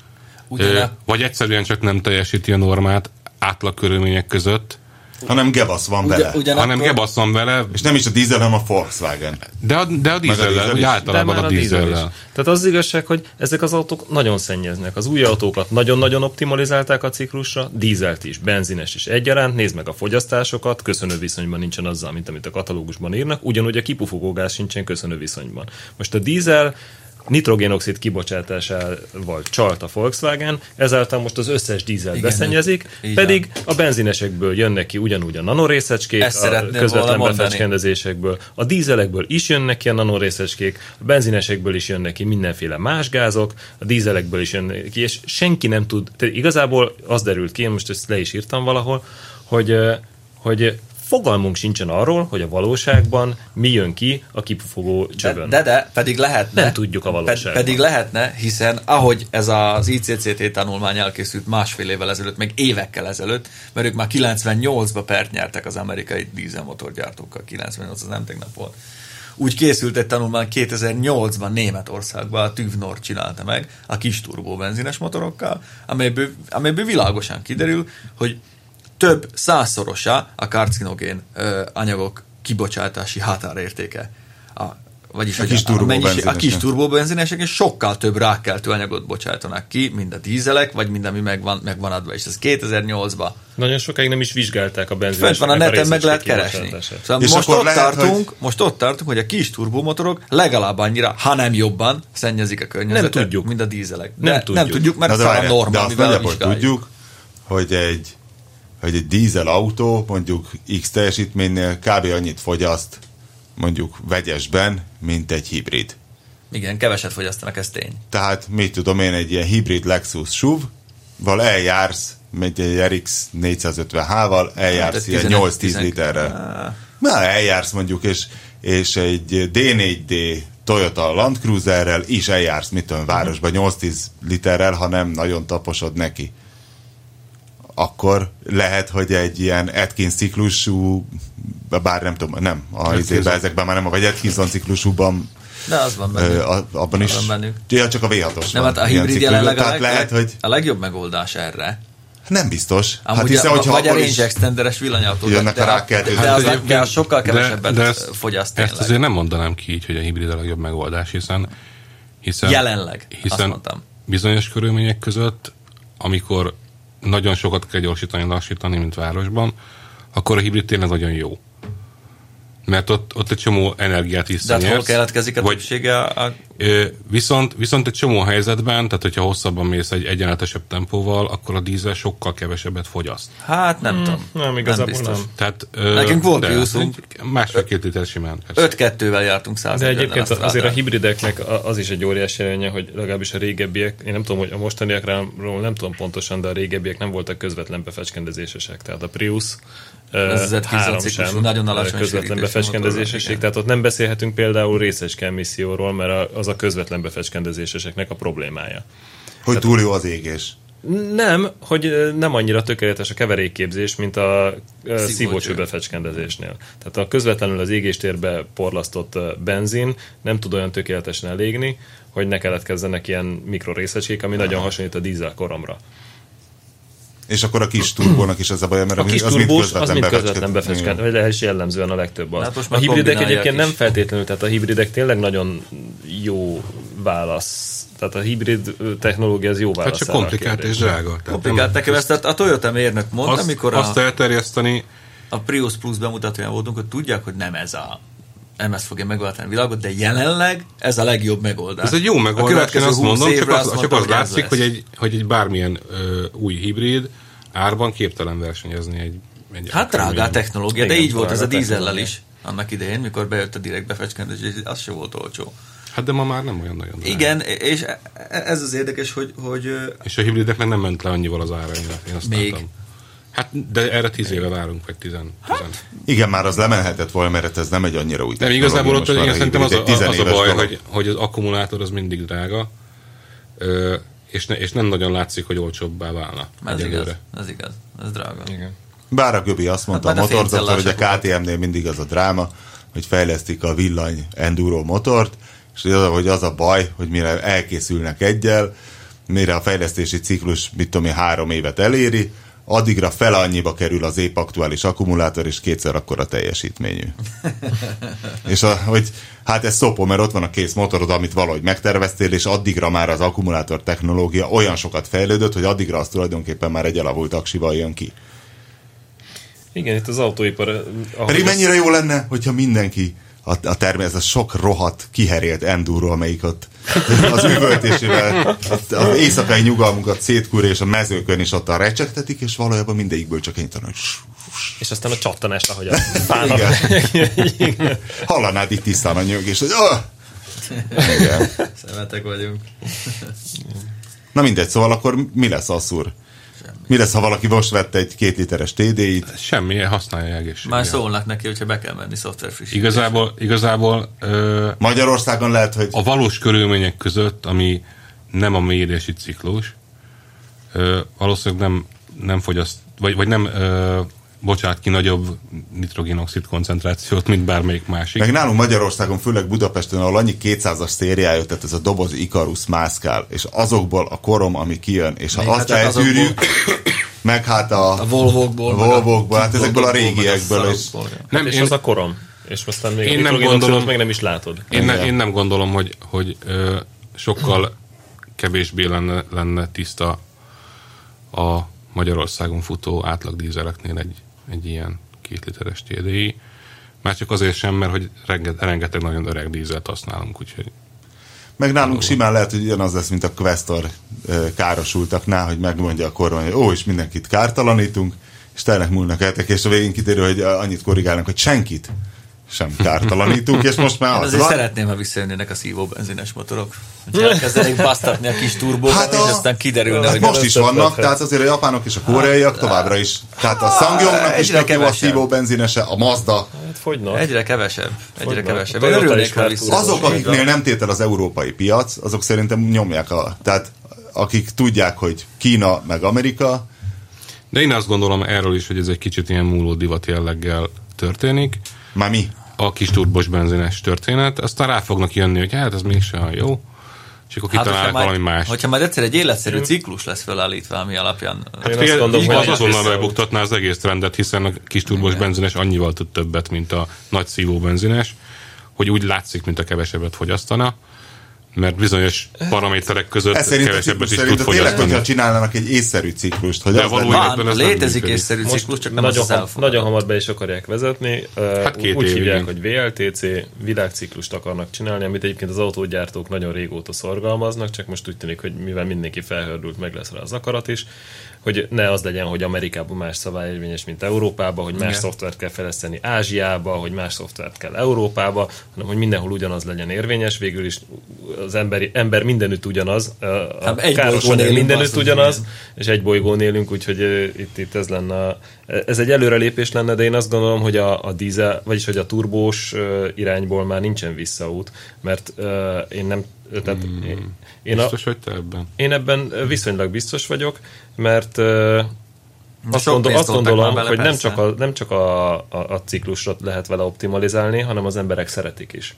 uh, vagy egyszerűen csak nem teljesíti a normát átlag körülmények között, hanem gebasz van vele. Ugyan, hanem gebasz van vele. És nem is a dízel, hanem a Volkswagen. De a, de a dízellel, dízel általában a, a dízellel. Tehát az igazság, hogy ezek az autók nagyon szennyeznek. Az új autókat nagyon-nagyon optimalizálták a ciklusra, dízelt is, benzines is egyaránt, nézd meg a fogyasztásokat, köszönő viszonyban nincsen azzal, mint amit a katalógusban írnak, ugyanúgy a kipufogógáz sincsen köszönő viszonyban. Most a dízel nitrogénoxid kibocsátásával csalt a Volkswagen, ezáltal most az összes dízelt beszennyezik, pedig a benzinesekből jönnek ki ugyanúgy a nanorészecskék, a közvetlen befecskendezésekből, a dízelekből is jönnek ki a nanorészecskék, a benzinesekből is jönnek ki mindenféle más gázok, a dízelekből is jönnek ki, és senki nem tud, tehát igazából az derült ki, én most ezt le is írtam valahol, hogy, hogy fogalmunk sincsen arról, hogy a valóságban mi jön ki a kipufogó csövön. De, de, de pedig lehetne. Nem tudjuk a valóságban. Ped, pedig lehetne, hiszen ahogy ez az i cé cé té tanulmány elkészült másfél évvel ezelőtt, meg évekkel ezelőtt, mert ők már kilencvennyolcban pert nyertek az amerikai dízelmotorgyártókkal. kilencvennyolc az nem tegnap volt. Úgy készült egy tanulmány kétezer-nyolcban Németországban, a TÜV Nord csinálta meg a kis turbó benzines motorokkal, amelyből, amelyből világosan kiderül, hogy több százszorosa a karcinogén ö, anyagok kibocsátási határértéke. A, vagyis a, kis a, a, mennyiség, a kis turbóbenzinesek és sokkal több rákkeltő anyagot bocsátanak ki, mind a dízelek, vagy mind ami megvan, megvan adva. És ez kétezer-nyolcban. Nagyon sokáig nem is vizsgálták a benzineseknek Fent van a neten, meg lehet keresni. Szóval és most, ott lehet, tartunk, hogy... most ott tartunk, hogy a kis turbomotorok legalább annyira, ha nem jobban szennyezik a környezetet, nem tudjuk. mint a dízelek. Nem de, tudjuk. Nem tudjuk, mert de ez a norma, de azt amivel nagyjából vizsgáljuk. tudjuk, hogy egy hogy egy dízel autó mondjuk X teljesítménynél kb. Annyit fogyaszt mondjuk vegyesben, mint egy hibrid. Igen, keveset fogyasztanak, ez tény. Tehát mit tudom én, egy ilyen hibrid Lexus es u vé-val eljársz, egy er iksz négyszázötven há-val eljársz hát, ilyen nyolc-tíz literrel. Na, eljársz mondjuk, és, és egy dé négy dé Toyota Land Cruiserrel is eljársz, mit tudom, városban nyolc-tíz literrel, ha nem nagyon taposod neki. Akkor lehet, hogy egy ilyen Atkins ciklusú, bár nem tudom, nem, a izébe, ezekben már nem, vagy Atkinson ciklusúban, de az van bennük. Ö, abban is. Ja, csak a vé hatos nem, van. Hát a hibrid jelenleg a, leg, lehet, hogy... a legjobb megoldás erre. Nem biztos. Amúgy hát hiszen, hogyha vagy a range extenderes villanyautók, jönnek a rákkeltők. De, de, de az sokkal kevesebbet de, de ezt, fogyaszt tényleg. Ezt azért nem mondanám ki így, hogy a hibrid a legjobb megoldás, hiszen, hiszen jelenleg, hiszen azt mondtam. Bizonyos körülmények között, amikor nagyon sokat kell gyorsítani, lassítani, mint városban, akkor a hibrid tényleg nagyon jó. Mert ott, ott egy csomó energiát is de hol keletkezik a többsége? A... Viszont, viszont egy csomó helyzetben, tehát hogyha hosszabban mész egy egyenletesebb tempóval, akkor a dízel sokkal kevesebbet fogyaszt. Hát nem hmm, tudom. Nem, igazából nem. Biztos. Tehát, nekünk volt Priusunk. Másfél-két liter simán. öt kettővel jártunk száz. De egyébként azért a hibrideknek az is egy óriási előnye, hogy legalábbis a régebbiek, én nem tudom, hogy a mostaniakról nem tudom pontosan, de a régebbiek nem voltak közvetlen befecskendezésesek. Tehát a Prius három sem nagyon alacsony közvetlen befecskendezésesség, tehát ott nem beszélhetünk például részecske emisszióról, mert az a közvetlen befecskendezéseseknek a problémája. Hogy túl jó az égés. Nem, hogy nem annyira tökéletes a keverékképzés, mint a szívócső befecskendezésnél. Tehát a közvetlenül az égéstérbe porlasztott benzin nem tud olyan tökéletesen elégni, hogy ne keletkezzenek ilyen mikrorészecskék, ami Aha. nagyon hasonlít a dízel koromra. És akkor a kis turbónak is ez a baj, mert a kis az turbós, mind az mind közvetlen befecskent, vagy lehet is jellemzően a legtöbb az. Hát a hibridek egyébként nem feltétlenül, tehát a hibridek tényleg nagyon jó válasz. Tehát a hibrid technológia az jó válasz. Hát csak komplikált és drága. Komplikált nekem ezt, tehát a Toyota mérnök mondta, azt, amikor azt a, elterjeszteni, a Prius Plus bemutatóján voltunk, hogy tudják, hogy nem ez a nem ez fogja megváltani a világot, de jelenleg ez a legjobb megoldás. Ez egy jó megoldás, én azt mondom, csak az, csak az látszik, hogy egy, hogy egy bármilyen ö, új hibrid árban képtelen versenyezni egy, egy hát drága technológia, de igen, így volt ez a drága dízellel is annak idején, mikor bejött a direkt befecskentés, és az se volt olcsó. Hát de ma már nem olyan nagyon drága. Igen, és ez az érdekes, hogy... hogy és a hibrideknek nem ment le annyival az ára, én azt még. láttam. Hát, de erre tíz éve várunk, vagy tizen. Hát, igen, már az lemenhetett volna, mert ez nem egy annyira új technológia. Nem, igazából ott én szerintem az, a, az a baj, hogy, hogy az akkumulátor az mindig drága, ö, és, ne, és nem nagyon látszik, hogy olcsóbbá válna. Ez igaz, ez igaz, ez drága. Igen. Bár a Göbi azt mondta hát, a motorzattal, hogy a ká té em-nél mindig az a dráma, hogy fejlesztik a villany enduro motort, és az, hogy az a baj, hogy mire elkészülnek egyel, mire a fejlesztési ciklus, mit tudom én, három évet eléri, addigra fel annyiba kerül az épp aktuális akkumulátor, és kétszer akkora teljesítményű. És a, hogy hát ez szopó, mert ott van a kész motorod, amit valahogy megterveztél, és addigra már az akkumulátor technológia olyan sokat fejlődött, hogy addigra az tulajdonképpen már egy elavult aksival jön ki. Igen, itt az autóipar... Pedig mennyire jó lenne, hogyha mindenki a, a termény, ez a sok rohadt, kiherélt enduro, amelyik ott az üvöltésével az éjszakai nyugalmunkat szétkúrja, és a mezőkön is ott a recsegtetik, és valójában mindegyikből csak én tanul. És aztán a csattanás, ahogy a fának. Igen. Hallanád itt tisztán a nyögés, hogy oh! Igen. Szemetek vagyunk. Na mindegy, szóval akkor mi lesz, Asszúr? Mi lesz, ha valaki most vette egy két literes té dé-it? Semmi, használja egészségügyet. Már szólnak neki, hogyha be kell menni szoftver frissítésre. Igazából, igazából ö, Magyarországon lehet, hogy... a valós körülmények között, ami nem a mérési ciklus, ö, valószínűleg nem, nem fogyaszt, vagy, vagy nem ö, bocsát ki nagyobb nitrogénoxid koncentrációt, mint bármelyik másik. Meg nálunk Magyarországon, főleg Budapesten, ahol annyi kétszázas szériája, tehát ez a doboz Icarus mászkál, és azokból a korom, ami kijön, és ha még azt hát eltűrjük, meg hát a, a Volvókból, a Volvókból, hát ezekből a régiekből is. Nem, és én, az a korom. És aztán még én nem gondolom, meg nem is látod. Én, ne, én nem gondolom, hogy, hogy ö, sokkal kevésbé lenne, lenne tiszta a Magyarországon futó átlag dízeleknél egy, egy ilyen két literes té dé i. Már csak azért sem, mert hogy rengeteg, rengeteg nagyon öreg dízelt használunk, úgyhogy... Meg nálunk simán lehet, hogy ugyanaz lesz, mint a Questor károsultaknál, hogy megmondja a kormány, hogy ó, és mindenkit kártalanítunk, és telnek múlnak eltek, és a végén kiderül, hogy annyit korrigálnak, hogy senkit sem kártalanítunk, és most már az azért van. Szeretném, ha visszajönnének a szívó benzines motorok. Hogy elkezdenék basztatni a kis turbókat, hát és aztán kiderülne, hát hogy... most is vannak, tehát azért a japánok és a koreaiak továbbra is. Tehát a Sangyongnak is tök jó a szívó benzinese, a Mazda. Hát fogynak. Egyre kevesebb. Egyre Fogynak. kevesebb. A Toyota Örülnék, is ha már vissza. Azok, akiknél nem tétel az európai piac, azok szerintem nyomják a... Tehát akik tudják, hogy Kína meg Amerika. De én azt gondolom erről is, hogy ez egy kicsit ilyen múló divat jelleggel történik. Már mi? A kis turbos benzines történet, aztán rá fognak jönni, hogy hát ez mégsem olyan jó, és akkor kitalálnak hát, valami más. Hogyha majd egyszer egy életszerű ciklus lesz felállítva, ami alapján... Hát én fél, gondolom, hogy az azonnal megbuktatná az egész trendet, hiszen a kis turbos igen. benzines annyival tud többet, mint a nagy szívó benzines, hogy úgy látszik, mint a kevesebbet fogyasztana, mert bizonyos paraméterek között kevesebbet is tud fogyasztani. Tényleg, hogyha csinálnának egy észszerű ciklust, hogy de valójában ez létezik észszerű ciklus, csak nem nagyon, ham, nagyon hamar be is akarják vezetni. Hát úgy évig. Hívják, hogy vé el té cé, világciklust akarnak csinálni, amit egyébként az autógyártók nagyon régóta szorgalmaznak, csak most úgy tűnik, hogy mivel mindenki felhördült, meg lesz rá az akarat is, hogy ne az legyen, hogy Amerikában más szabály érvényes, mint Európában, hogy más igen. szoftvert kell fejleszteni Ázsiába, hogy más szoftvert kell Európába, hanem hogy mindenhol ugyanaz legyen érvényes, végül is az emberi, ember mindenütt ugyanaz, a hát káros anyag mindenütt ugyanaz, igen. és egy bolygón élünk, úgyhogy itt, itt ez lenne, ez egy előrelépés lenne, de én azt gondolom, hogy a, a dízel, vagyis hogy a turbós irányból már nincsen visszaút, mert uh, én nem tehát hmm. én, én biztos a, vagy te ebben? Én ebben viszonylag biztos vagyok, mert uh, azt, gondol, azt gondolom, hogy nem csak, a, nem csak a, a, a ciklusra lehet vele optimalizálni, hanem az emberek szeretik is.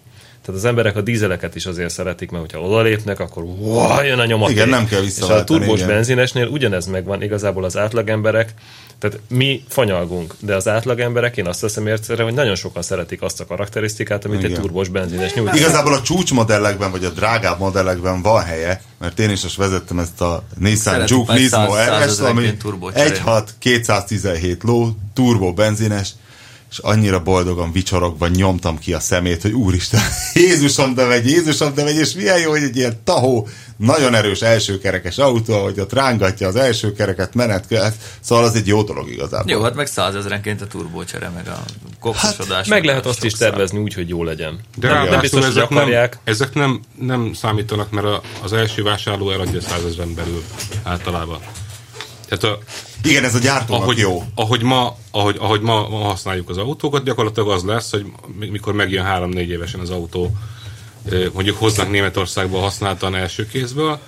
Tehát az emberek a dízeleket is azért szeretik, mert hogyha odalépnek, akkor wow, jön a nyomaték. Igen, nem kell visszaváltani. És a turbós igen. benzinesnél ugyanez megvan, igazából az átlagemberek, tehát mi fanyalgunk, de az átlagemberek, én azt veszem értszerre, hogy nagyon sokan szeretik azt a karakterisztikát, amit igen. egy turbós benzines nyújt. Igazából a csúcsmodellekben, vagy a drágább modellekben van helye, mert én is most vezettem ezt a Nissan Juke Nismo er es, ami egy hat kétszáztizenhét ló, turbó benzines, és annyira boldogan vicsorogva nyomtam ki a szemét, hogy úristen, Jézusom, de megy, Jézusom, de megy, és milyen jó, hogy egy ilyen tahó, nagyon erős elsőkerekes autó, hogy ott rángatja az első kereket, menet követ, szóval az egy jó dolog igazából. Jó, hát meg százezrenként a turbócsere, meg a koksosodás. Hát, meg lehet azt is tervezni úgy, hogy jó legyen. De nem, nem biztos, ezek, hogy akarják. Nem, ezek nem, nem számítanak, mert a, az első vásárló eladja százezren belül általában. Tehát a, igen, ez a gyártónak ahogy, jó. Ahogy ma, ahogy, ahogy ma, ma használjuk az autókat, gyakorlatilag az lesz, hogy mikor megjön három-négy évesen az autó, mondjuk hoznak Németországba használtan első kézből,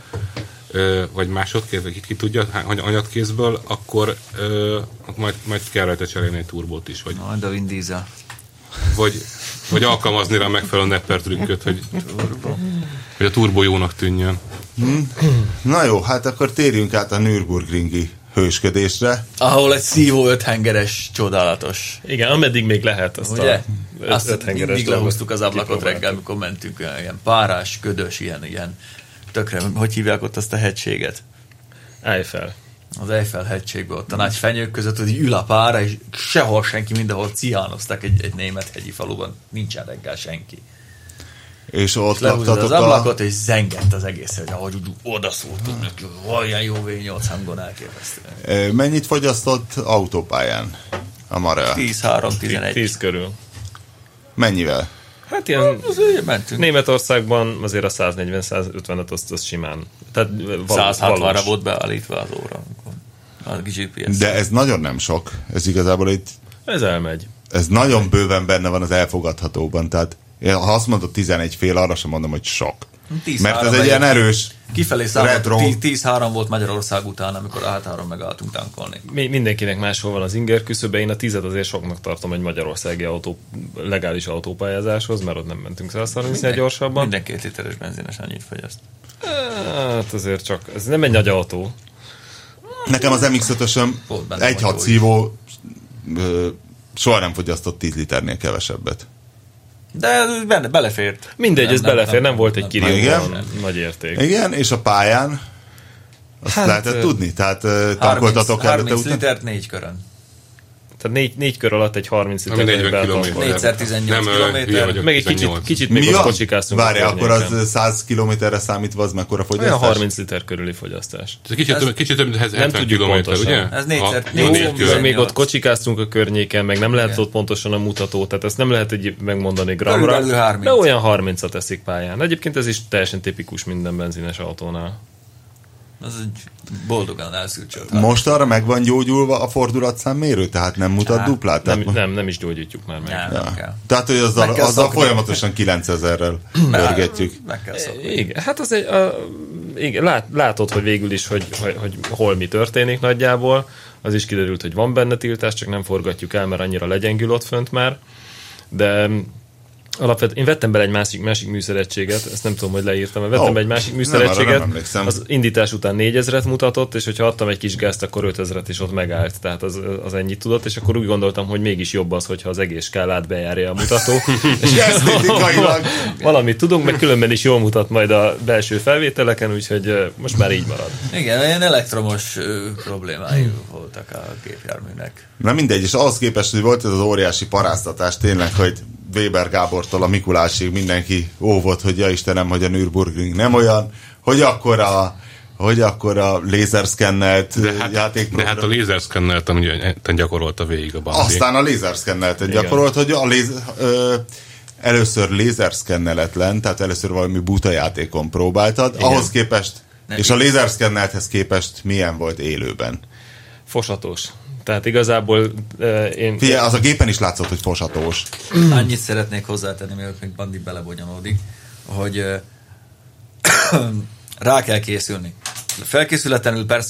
vagy másodkéz, vagy ki tudja, anyagkézből, akkor majd, majd kell rajta cserélni egy turbót is. Vagy, majd a Vin Diesel. Vagy, vagy alkalmazni rá megfelelő nepper trükköt, hogy, hogy a turbó jónak tűnjön. Hmm. Na jó, hát akkor térjünk át a Nürburgringi hősködésre. Ahol egy szívó öthengeres, csodálatos. Igen, ameddig még lehet azt ugye? a öt, azt öthengeres mindig lehúztuk az ablakot reggel, amikor mentünk, ilyen párás, ködös, ilyen, ilyen tökre, hogy hívják ott azt a hegységet? Eiffel. Az Eiffel hegységben, ott a nagy fenyők között, hogy ül a pára, és sehol senki, mindenhol ciánoztak egy, egy német hegyi faluban, nincsen reggel senki. És ott lehúzod az ablakot, a... és zengett az egész, hogy ahogy úgy odaszóltunk neki, olyan jó vé nyolc hangon elképesztő. Mennyit fogyasztott autópályán a Marea? tíz három tizenegy. tíz körül. Mennyivel? Hát ilyen mentünk. Németországban azért a száznegyven százötvenet azt, azt simán. Tehát száz hatvanra volt beállítva az óra. A gé pé es. De ez nagyon nem sok. Ez igazából egy... Ez elmegy. Ez nagyon bőven benne van az elfogadhatóban. Tehát ha azt mondod tizenegy fél, arra sem mondom, hogy sok. Mert ez egy ilyen erős kifelé számolt, tíz három volt Magyarország után, amikor á három megálltunk tankolni. Mi, mindenkinek máshol van az inger küszöbe, én a tízet azért soknak tartom egy magyarországi autó, legális autópályázáshoz, mert ott nem mentünk száz harmincnél gyorsabban. Minden két literes benzines annyit fogyaszt. Hát azért csak, ez nem egy nagy autó. Nekem az em iksz ötösöm egy hat szívó ö, soha nem fogyasztott tíz liternél kevesebbet. De benne, belefért. Mindegy, nem, ez nem, belefér, nem, nem volt egy kirióban nagy érték. Igen, és a pályán azt hát, lehetett uh, tudni? Tehát uh, tankoltatok előtte harminc litert négy körön. Tehát négy, négy kör alatt egy harminc liter. négyszer tizennyolc kilométer. Meg egy kicsit, kicsit még ott kocsikáztunk. Várjál, akkor az száz kilométerre számítva az mekkora fogyasztás? Olyan harminc liter körüli fogyasztás. Kicsit, ez, kicsit több, mint hetven kilométer, ugye? Ez négyszer tizennyolc. Még ott kocsikáztunk a környéken, meg nem lehet ott pontosan a mutató, tehát ezt nem lehet egy megmondani gramra. De olyan harmincat teszik pályán. Egyébként ez is teljesen tipikus minden benzines autónál. Az egy boldogan elszült csat. Most arra meg van gyógyulva a fordulatszámmérő, tehát nem mutat ja, duplát? Nem, nem, nem is gyógyítjuk már meg. Ja, ja. Kell. Tehát, hogy azzal, azzal folyamatosan kilencezerrel pörgetjük. Meg kell szokni. Igen, hát az egy, a, igen, lát, látod, hogy végül is, hogy, hogy, hogy hol mi történik nagyjából. Az is kiderült, hogy van benne tiltás, csak nem forgatjuk el, mert annyira legyengül ott fönt már. De alapvetően én vettem bele egy másik, másik műszeregységet, ezt nem tudom, hogy leírtam, mert vettem oh, egy másik műszeregységet, az indítás után négyezret mutatott, és hogyha adtam egy kis gázt, akkor ötezret is ott megállt, tehát az, az ennyit tudott, és akkor úgy gondoltam, hogy mégis jobb az, hogyha az egész skálát bejárja a mutató. És valamit tudunk, meg különben is jól mutat majd a belső felvételeken, úgyhogy most már így marad. Igen, ilyen elektromos ö, problémái hmm. voltak a gépjárműnek. Na mindegy, és ahhoz képest, hogy volt ez az óriási paráztatás tényleg, hogy Weber Gábortól a Mikulásig mindenki óvott, hogy ja Istenem, hogy a Nürburgring nem olyan, hogy akkor a, hogy akkor a lézerszkennelt hát, játékprogram. De hát a lézerszkennelt, amit gyakorolta végig a Bandi. Aztán a lézerszkennelt gyakorolt, hogy a léz, ö, először lézerszkenneletlen, tehát először valami buta játékon próbáltad, igen. Ahhoz képest, nem és a lézerszkennelthez képest milyen volt élőben? Fosatos. Tehát igazából uh, én... Figyelj, az a gépen is látszott, hogy fosatós. Annyit szeretnék hozzátenni, mielőtt még Bandi belebonyolódik, hogy uh, rá kell készülni. Felkészületlenül persze, hogy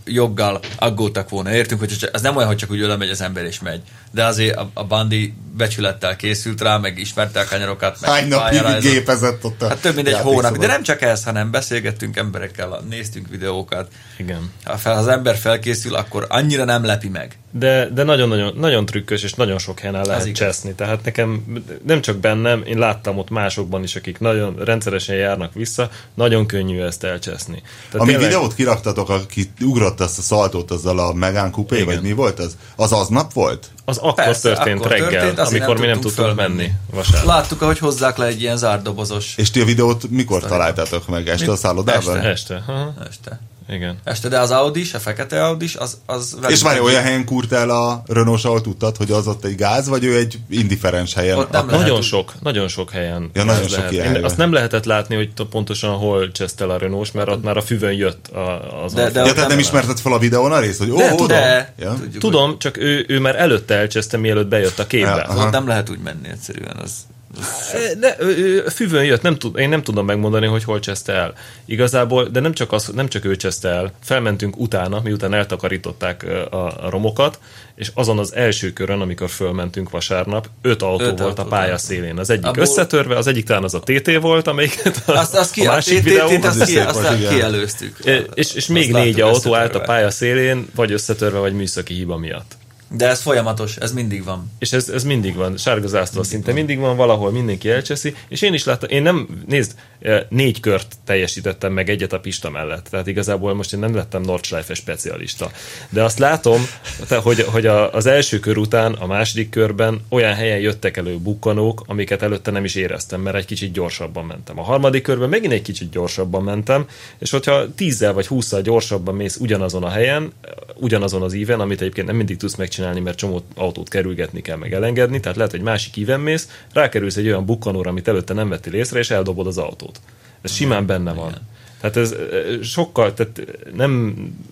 joggal aggódtak volna, értünk, hogy ez nem olyan, hogy csak úgy oda megy az ember és megy. De azért a, a Bandi becsülettel készült rá, meg ismerte a kanyarokat. Meg hány napig gépezett ott a hát több mint egy hónap. De nem csak ez, hanem beszélgettünk emberekkel, néztünk videókat. Igen. Ha fel, az ember felkészül, akkor annyira nem lepi meg. De, de nagyon-nagyon nagyon trükkös, és nagyon sok helyen el lehet cseszni. Tehát nekem nem csak bennem, én láttam ott másokban is, akik nagyon rendszeresen járnak vissza, nagyon könnyű ezt elcseszni. Tehát Ami tényleg... videót kiraktatok, aki ugrott azt a szaltót azzal a Megane Coupé, vagy mi volt az? Az aznap volt? Az akkor Persze, történt akkor reggel, történt, amikor nem mi nem tudtunk menni vasárnap. Láttuk, ahogy hozzák le egy ilyen zárdobozos. És ti a videót mikor találtátok meg? Este a szállodában? Este. Este. Aha. Este. Igen. Este, de az Audis, a fekete Audis, az... az és már olyan helyen kúrt el a Renault, ahol tudtad, hogy az ott egy gáz, vagy ő egy indiferens helyen? Ott nem Akkor... Nagyon sok, nagyon sok helyen. Ja, nagyon sok lehet. ilyen Én azt nem lehetett látni, hogy pontosan hol csesztel a Renault, mert ott már a füvön jött a, az de, ja, de tehát nem, nem ismerted fel a videón a részt, hogy ó, de, oda? De, ja? tudjuk, Tudom, hogy... csak ő, ő már előtte elcseszte, mielőtt bejött a képbe. Ja, ott nem lehet úgy menni egyszerűen. Az, az... De füvön jött, nem tud, én nem tudom megmondani, hogy hol cseszte el. Igazából, de nem csak, az, nem csak ő cseszte el. Felmentünk utána, miután eltakarították a, a romokat, és azon az első körön, amikor fölmentünk vasárnap, öt autó öt volt autó, a pálya szélén. Az egyik abból... összetörve, az egyik talán az a té té volt, amelyiket a, azt, azt ki, a másik videó. Azt ki, azt kielőztük. És, és még négy autó állt a pálya szélén, vagy összetörve, vagy műszaki hiba miatt. De ez folyamatos, ez mindig van. És ez, ez mindig van, sárga zászló szinte van. Mindig van, valahol mindenki elcseszi, és én is láttam, én nem, nézd, négy kört teljesítettem meg egyet a pista mellett, tehát igazából most én nem lettem Nordschleife specialista. De azt látom, hogy, hogy a, az első kör után, a második körben olyan helyen jöttek elő bukkanók, amiket előtte nem is éreztem, mert egy kicsit gyorsabban mentem. A harmadik körben megint egy kicsit gyorsabban mentem, és hogyha tízzel vagy hússzal gyorsabban mész ugyanazon a helyen, ugyanazon az íven, amit egyébként nem mindig tudsz megcsinálni, mert csomó autót kerülgetni kell, meg elengedni, tehát lehet, hogy másik íven mész, rákerülsz egy olyan bukkanóra, amit előtte nem vettél észre, és eldobod az autót. Ez simán benne van. Igen. Tehát ez sokkal, tehát nem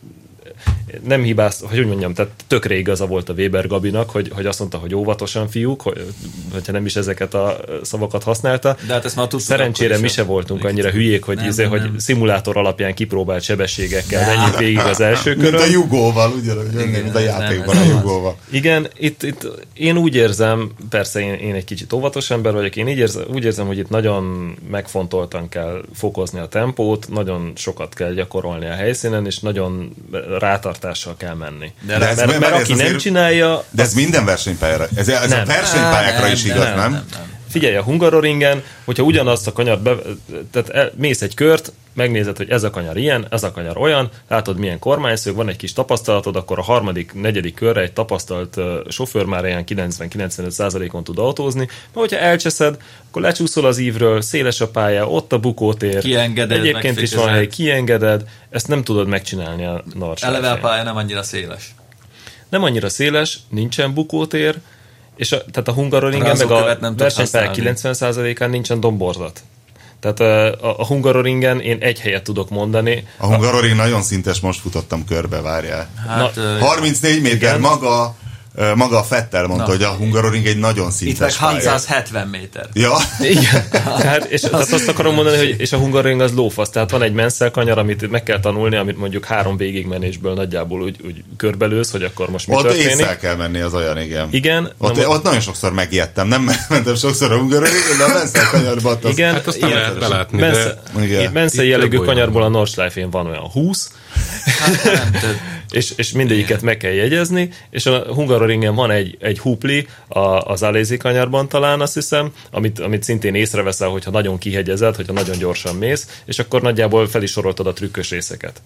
nem hibázt, hogy úgy mondjam, tehát tökre igaza volt a Weber Gabinak, hogy, hogy azt mondta, hogy óvatosan fiúk, hogy, hogyha nem is ezeket a szavakat használta. De hát ezt már tudtuk. Szerencsére mi se voltunk annyira hülyék, hogy, nem, izé, nem, hogy nem. szimulátor alapján kipróbált sebességekkel menjünk végig az első körön. Mint a Jugóval, ugyanúgy, mint a játékban a Jugóval. Igen, itt, itt én úgy érzem, persze én, én egy kicsit óvatos ember vagyok, én így érzem, úgy érzem, hogy itt nagyon megfontoltan kell fokozni a tempót, nagyon sokat kell gyakorolni a helyszínen, és nagyon rátartással kell menni. De mert, mert, mert aki nem csinálja... De ez az... minden versenypályára. Ez, ez a versenypályákra is igaz, nem? nem? nem, nem. Figyelj, a Hungaroringen, hogyha ugyanazt a kanyart, be, tehát el, mész egy kört, megnézed, hogy ez a kanyar ilyen, ez a kanyar olyan, látod milyen kormányszög, van egy kis tapasztalatod, akkor a harmadik, negyedik körre egy tapasztalt uh, sofőr már ilyen kilencven-kilencvenöt százalékon tud autózni, mert hogyha elcseszed, akkor lecsúszol az ívről, széles a pálya, ott a bukótér, kiengeded, egyébként is van hely, kiengeded, ezt nem tudod megcsinálni a Nordschleife. Eleve a pálya nem annyira széles. Nem annyira széles, nincsen bukótér, és a, tehát a Hungaroringen meg a versenypályák kilencven százalékán nincsen domborzat. Tehát a, a Hungaroringen én egy helyet tudok mondani. A Hungaroring nagyon szintes, most futottam körbe, várjál. Hát, Na, harmincnégy méter, igen. maga maga a Vettel mondta, na, hogy a Hungaroring egy nagyon szintes itt meg hatszázhetven méter. Ja. Igen. Tehát, és tehát azt akarom mondani, hogy és a Hungaroring az lófasz. Tehát van egy Mansell kanyar, amit meg kell tanulni, amit mondjuk három végigmenésből nagyjából úgy, úgy körbelősz, hogy akkor most mi ott történik. Ott észre kell menni, az olyan, igen. Igen. Ott, na, ott nagyon sokszor megijedtem. Nem mentem sokszor a Hungaroring, de a Mansell kanyarban az... Igen, hát azt nem lehet belátni, de... Mansell jellegű kanyarból a Nordschleife-én van olyan húsz. Hát, és, és mindegyiket meg kell jegyezni, és a Hungaroringen van egy, egy hupli a, az Alési kanyarban talán, azt hiszem, amit, amit szintén észreveszel, hogyha nagyon kihegyezed, hogyha nagyon gyorsan mész, és akkor nagyjából fel is soroltad a trükkös részeket.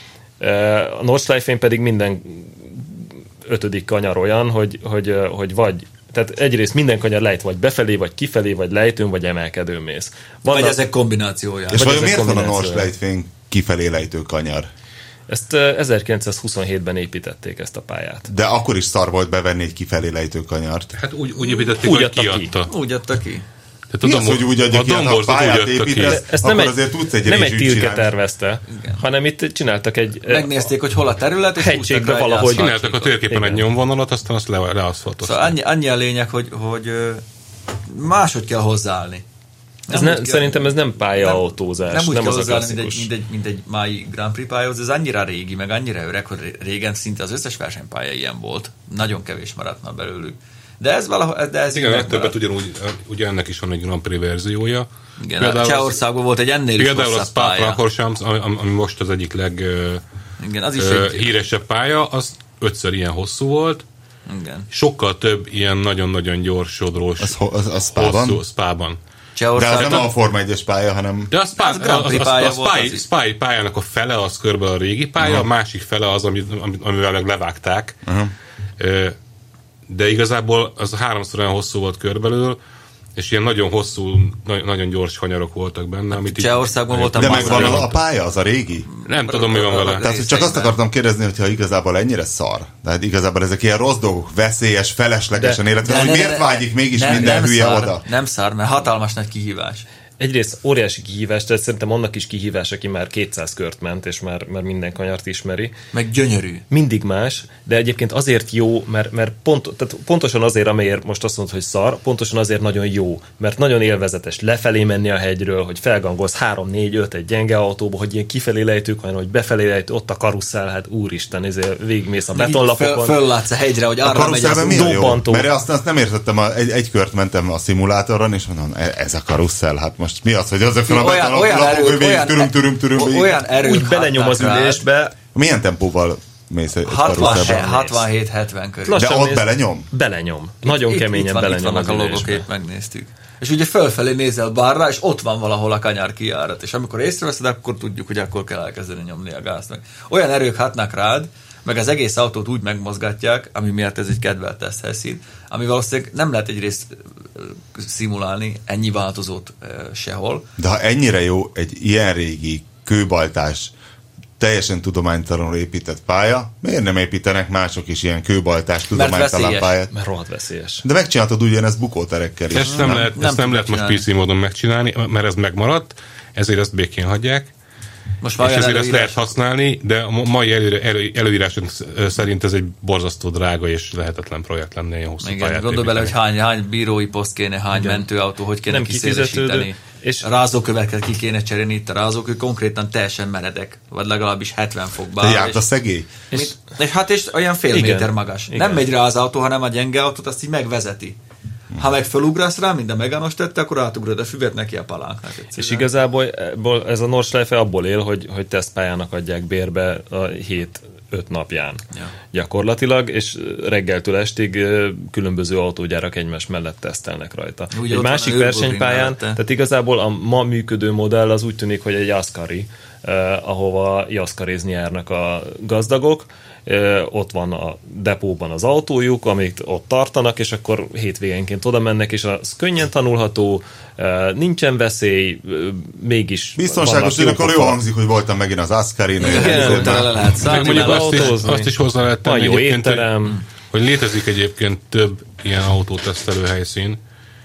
A Nordschleife-én pedig minden ötödik kanyar olyan, hogy, hogy, hogy vagy tehát egyrészt minden kanyar lejt vagy befelé, vagy kifelé, vagy lejtőn, vagy emelkedőn mész. Vannak, vagy ezek kombinációja. És vajon miért van a Nordschleife-én kifelé lejtő kanyar? Ezt ezerkilencszázhuszonhétben építették, ezt a pályát. De akkor is szar volt bevenni egy kifelé lejtő kanyart. Hát úgy, úgy építették, úgy hogy kiadta. Úgy adta ki. Tehát mi az, hogy úgy adja ki, ha pályát építesz, ezt akkor nem azért tudsz egy nem egy tilke csinálni. Tervezte, igen. Hanem itt csináltak egy... Megnézték, hogy hol a terület, és hegységbe valahogy. Csináltak a térképen egy nyomvonalat, aztán azt leaszfaltozták. Szóval annyi, annyi a lényeg, hogy, hogy máshogy kell hozzáállni. Ez ne, szerintem ez nem pályaautózás, nem, nem, nem nem az a klasszikus. Mint egy, mint, egy, mint egy mai Grand Prix pályahoz, ez annyira régi, meg annyira öreg, hogy régen szinte az összes versenypálya ilyen volt. Nagyon kevés maradt már belőlük. De ez valahol, de ez igen, legtöbbet ugyanúgy, ugye ennek is van egy Grand Prix verziója. Igen, például Csehországban volt egy ennél is hosszabb hosszabb pálya. Például a Spa-Francorchamps, ami, ami most az egyik leg igen, az is ö, egy... híresebb pálya, az ötször ilyen hosszú volt. Igen. Sokkal több ilyen nagyon-nagyon gyors, sodrós, az, az, az Spa-ban? hosszú Spa-ban. De az nem a Forma egyes pálya, hanem... De a, Spa, az Grand Prix a, pálya a, a, a Spa pályának a fele az körülbelül a régi pálya, uh-huh. a másik fele az, amit, amivel meg levágták. Uh-huh. De igazából az háromszor olyan hosszú volt körülbelül, és ilyen nagyon hosszú, nagyon, nagyon gyors kanyarok voltak benne. Amit Csehországban voltam. De megvan a, a pálya, az a régi? Nem tudom, mi van vele. Tehát csak azt akartam kérdezni, hogyha igazából ennyire szar. Tehát igazából ezek ilyen rossz dolgok, veszélyes, feleslegesen életben, hogy miért vágyik mégis ne, minden hülye szár, oda? Nem szár, mert hatalmas nagy kihívás. Egyrészt óriási kihívás, tehát szerintem annak is kihívás, aki már kétszáz kört ment, és már, már minden kanyart ismeri. Meg gyönyörű. Mindig más, de egyébként azért jó, mert, mert pont, tehát pontosan azért, amelyért most azt mondod, hogy szar, pontosan azért nagyon jó, mert nagyon élvezetes lefelé menni a hegyről, hogy felgangolsz három, négy, öt egy gyenge autóba, hogy ilyen kifelé lejtők, hanem hogy befelé lejtő, ott a karusszel, hát úristen, ezért végigmész a betonlapokon. Föl, föllátsz a hegyre, hogy arra megy az dobbantó. Mert azt, azt nem értettem, a, egy, egy kört mentem a szimulátoron, és mondom, ez a karusszel, hát most mi az, hogy azok fel a betonlapok, hogy végig türüm, türüm, türüm, olyan erők úgy belenyom az ülésbe. Milyen tempóval mész egy hatvanhét hetven körül. De ott belenyom? Belenyom. Nagyon itt, keményen itt van, belenyom itt vannak az a logok, itt megnéztük. És ugye fölfelé nézel balra, és ott van valahol a kanyar kijárat. És amikor észreveszed, akkor tudjuk, hogy akkor kell elkezdeni nyomni a gázt meg. Olyan erők hatnak rád, meg az egész autót úgy megmozgatják, ami miatt ez egy kedvelt teszthelyszín, ami valószínűleg nem lehet egyrészt szimulálni ennyi változót e, sehol. De ha ennyire jó egy ilyen régi kőbaltás, teljesen tudománytalanul épített pálya, miért nem építenek mások is ilyen kőbaltás, tudománytalan pályát? Mert rohadt veszélyes. De megcsináltad ugyanezt bukóterekkel is. Ezt nem, nem lehet, nem ezt nem lehet most pé cé módon megcsinálni, mert ez megmaradt, ezért ezt békén hagyják. Most és ezért ezt lehet használni, de a mai elő, elő, előírásunk szerint ez egy borzasztó drága és lehetetlen projekt lenne ilyen hosszú igen, pályát. Gondolj bele, hogy hány, hány bírói poszt kéne, hány igen. mentőautó, hogy kéne kiszélesíteni. És rázóköveket ki kéne cserélni, itt a rázókő konkrétan teljesen meredek, vagy legalábbis hetven fokban. De járt a szegély? És, és, és hát és olyan fél igen. méter magas. Igen. Nem megy rá az autó, hanem a gyenge autót azt így megvezeti. Ha meg felugrasz rá, mint a Meganos tette, akkor átugrod a füvet neki a palánknak. És igazából ez a Nordschleife abból él, hogy, hogy tesztpályának adják bérbe a hét öt napján ja. gyakorlatilag, és reggeltől estig különböző autógyárak egymás mellett tesztelnek rajta. Úgy egy másik versenypályán, tehát igazából a ma működő modell az úgy tűnik, hogy egy Ascari, eh, ahova jaskarizni járnak a gazdagok, eh, ott van a depóban az autójuk, amit ott tartanak, és akkor hétvégenként oda mennek, és az könnyen tanulható, eh, nincsen veszély, eh, mégis biztonságos, hogy akkor jó hangzik, hogy voltam megint az Ascarin. Igen, le lehet szállni, azt, is, azt is hozzá lehet tenni, jó étterem. Hogy, hogy létezik egyébként több ilyen autótesztelő helyszín.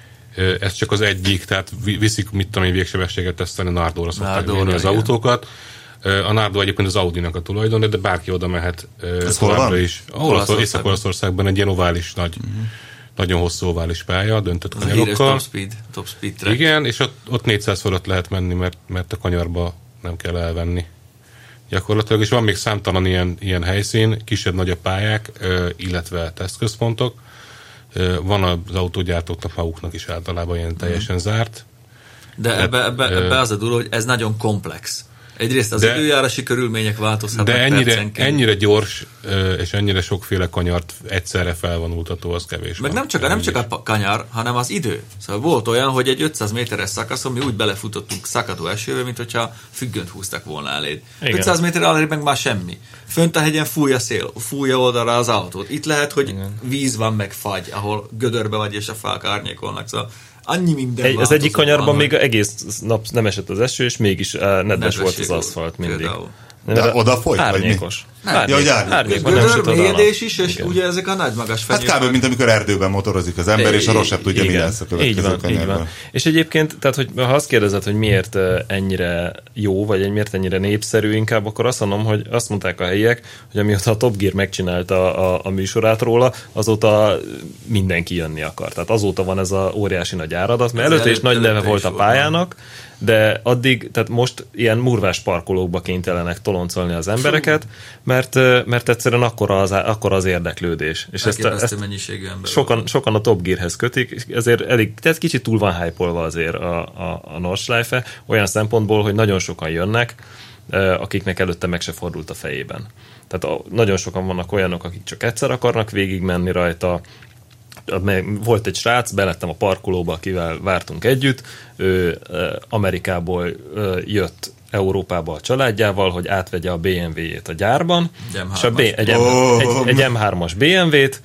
Ez csak az egyik, tehát viszik, mit tudom én, végsebességet tesztelni, Nardóra szokták vinni az autókat. A Nardó egyébként az Audinak a tulajdon, de bárki oda mehet továbbra is. Észak-Olaszországban egy ilyen ovális nagy, uh-huh. nagyon hosszú ovális pálya, döntött kanyarokkal. Top speed, top speed track. Igen, és ott, ott négyszáz fölött lehet menni, mert, mert a kanyarba nem kell elvenni. Gyakorlatilag, és van még számtalan ilyen, ilyen helyszín, kisebb-nagyobb pályák, illetve tesztközpontok. Van az autógyártóknak maguknak is általában ilyen teljesen zárt. De ebbe, ebbe, ebbe az a durva, hogy ez nagyon komplex. Egyrészt az de, időjárási körülmények változhatnak de ennyire, percenként. ennyire gyors és ennyire sokféle kanyart egyszerre felvonultató, az kevés. Meg nem csak, nem csak a kanyar, hanem az idő. Szóval volt olyan, hogy egy ötszáz méteres szakaszon mi úgy belefutottunk szakadó esőbe, mint hogyha függönt húztak volna eléd. Igen. ötszáz méter alább meg már semmi. Fönt a hegyen fúj a szél, fújja oldalra az autót. Itt lehet, hogy igen. víz van meg fagy, ahol gödörbe vagy és a fák árnyékolnak. Szóval annyi minden egy, az egyik kanyarban van, még egész nap nem esett az eső, és mégis uh, nedves volt az aszfalt mindig. Például. De oda folyt, árnyékos. vagy mi? Árnyék. Ja, hogy árnyék. Árnyék, nem süt oda. Mélyedés is, és Igen. ugye ezek a nagy magas fenyők. Hát kb. Mint amikor erdőben motorozik az ember, és a rossz tudja, mi lesz a következő így van, így van. És egyébként, tehát, hogy ha azt kérdezed, hogy miért ennyire jó, vagy miért ennyire népszerű inkább, akkor azt mondom, hogy azt mondták a helyiek, hogy amióta a Top Gear megcsinálta a, a műsorát róla, azóta mindenki jönni akar. Tehát azóta van ez a óriási nagy áradat, mert előtte is nagy neve volt a pályának, de addig, tehát most ilyen murvás parkolókba kénytelenek toloncolni az embereket, mert, mert egyszerűen akkora az, akkora az érdeklődés. És ezt, ezt mennyiségű ember sokan, sokan a Top Gearhez kötik, ezért elég, tehát kicsit túl van hype-olva azért a, a, a Nordschleife, olyan szempontból, hogy nagyon sokan jönnek, akiknek előtte meg se fordult a fejében. Tehát a, nagyon sokan vannak olyanok, akik csak egyszer akarnak végigmenni rajta. Volt egy srác, belettem a parkolóba, akivel vártunk együtt, ő Amerikából jött Európába a családjával, hogy átvegye a bé em vé-jét a gyárban, és a B, egy, oh. egy, egy em hármas bé em vé-t,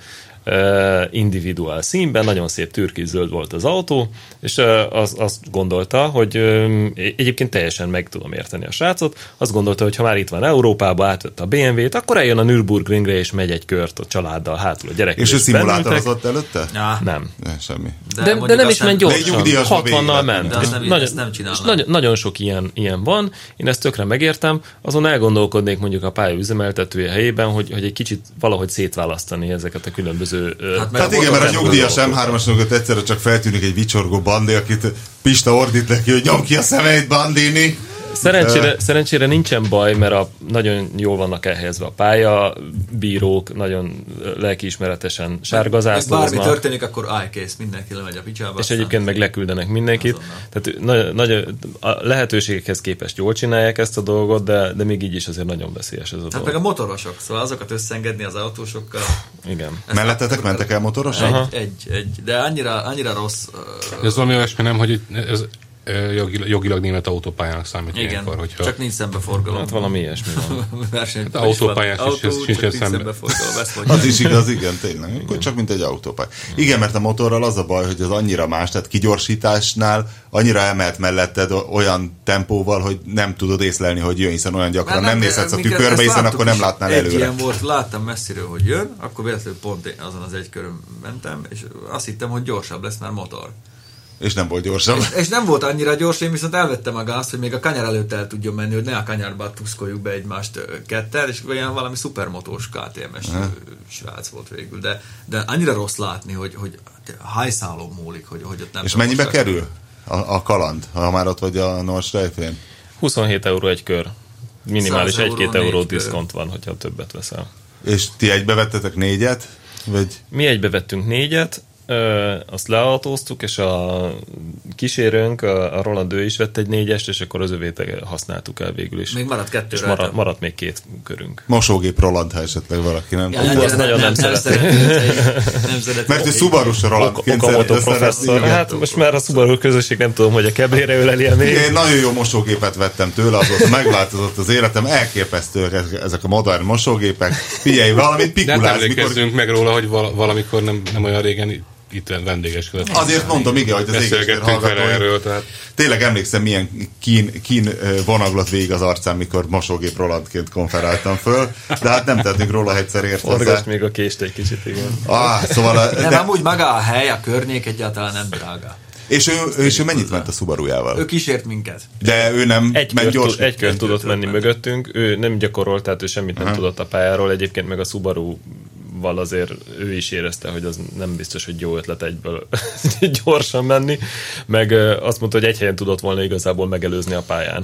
Uh, individuál színben, nagyon szép türkiszöld volt az autó, és uh, az, azt gondolta, hogy um, egyébként teljesen meg tudom érteni a srácot, azt gondolta, hogy ha már itt van Európába, átvette a bé em vé-t, akkor eljön a Nürburgringre, és megy egy kört a családdal, hátul a gyerekkel. És ő szimulátorozott előtte? Ja. Nem. Ne, semmi. De, de, de nem is ment gyorsan. hatvannal ment. De nem, nagyon, nem és nagyon, nagyon sok ilyen, ilyen van, én ezt tökre megértem, azon elgondolkodnék mondjuk a pálya üzemeltetője helyében, hogy, hogy egy kicsit valahogy szétválasztani ezeket a különböző Hát, hát igen, mert a nyugdíjas em hármas mögött egyszerre csak feltűnik egy vicsorgó bandi, akit Pista ordít neki, hogy nyom ki a szemeit, bandini. Szerencsére, uh. szerencsére nincsen baj, mert a, nagyon jól vannak elhelyezve a pályabírók, nagyon lelkiismeretesen sárgazászlóznak. Bármi történik, akkor állj-kész, mindenki lemegy a picsába. És egyébként meg leküldenek mindenkit. Tehát nagy, nagy, a lehetőségekhez képest jól csinálják ezt a dolgot, de, de még így is azért nagyon veszélyes ez a hát dolog. Meg a motorosok, szóval azokat összeengedni az autósokkal. Igen. Mellettetek mentek el motorosok? Egy, egy, egy, de annyira, annyira rossz. Uh, ez valami olyasmi, nem, hogy ez jogilag, jogilag német autópályának számít. Igen, ilyenkor, hogyha... csak nincs szembeforgalom. Hát valami ilyesmi van. Hát autópályás is, autó, sincs csak szembeforgalom. Az is igaz, igen, tényleg. Igen. Csak mint egy autópálya. Igen, mert a motorral az a baj, hogy az annyira más, tehát kigyorsításnál annyira emelt melletted olyan tempóval, hogy nem tudod észlelni, hogy jön, hiszen olyan gyakran nem, nem nézhetsz a tükörbe, hiszen akkor nem látnál előre. Egy ilyen volt, láttam messziről, hogy jön, akkor véletlenül pont azon az egy körön mentem, és azt hittem, hogy gyorsabb lesz már motor. És nem volt gyorsabb. És, és nem volt annyira gyors, én viszont elvettem a gázt, hogy még a kanyar előtt el tudjon menni, hogy ne a kanyarba tuszkoljuk be egymást ketten, és olyan valami szupermotós ká té em-es uh-huh. srác volt végül. De, de annyira rossz látni, hogy, hogy hajszálon múlik, hogy, hogy ott nem... És mennyibe kerül a, a kaland, ha már ott vagy a Nordschleife-n? huszonhét euró egy kör. Minimális egy-két euró diszkont van, hogyha többet veszel. És ti egybe vettetek négyet? Vagy... Mi egybe vettünk négyet, Ö, azt leautóztuk, és a kísérőnk, a, a Roland, ő is vett egy négyest, és akkor az övét használtuk el végül is. Még maradt kettő. És maradt, maradt még két körünk. Mosógép Roland, ha esetleg valaki nem ja, tudja. Azt nagyon nem, nem, nem szeretett. Mert ő Subaru-s Rolandként Okamoto professzor. Hát most már a Subaru közösség nem tudom, hogy a keblére öleli még. Én nagyon jó mosógépet vettem tőle, azóta megváltozott az életem, elképesztőek ezek a modern mosógépek. Figyelj, valamit pikuláz. De emlékezzünk mikor... meg róla, hogy valamikor nem, nem olyan régen itt vendégeskedett. Azért mondom, igen, hogy az égéstér hallgatói. Tehát... Tényleg emlékszem, milyen kín, kín vonaglott végig az arcán, mikor mosógép Rolandként konferáltam föl, de hát nem tettünk róla, egyszer ért hozzá. Forgasd még a kést egy kicsit, igen. Ah, szóval a, de... Nem, amúgy maga a hely, a környék egyáltalán nem drága. És ő, ő, és ő mennyit ment a Subarujával? Ő kísért minket. De ő nem egy ment gyors. Egy kör tudott menni mögöttünk, ő nem gyakorolt, tehát ő semmit nem Aha. tudott a pályáról, egyébként meg a Subaru val azért ő is érezte, hogy az nem biztos, hogy jó ötlet egyből gyorsan menni, meg azt mondta, hogy egy helyen tudott volna igazából megelőzni a pályán,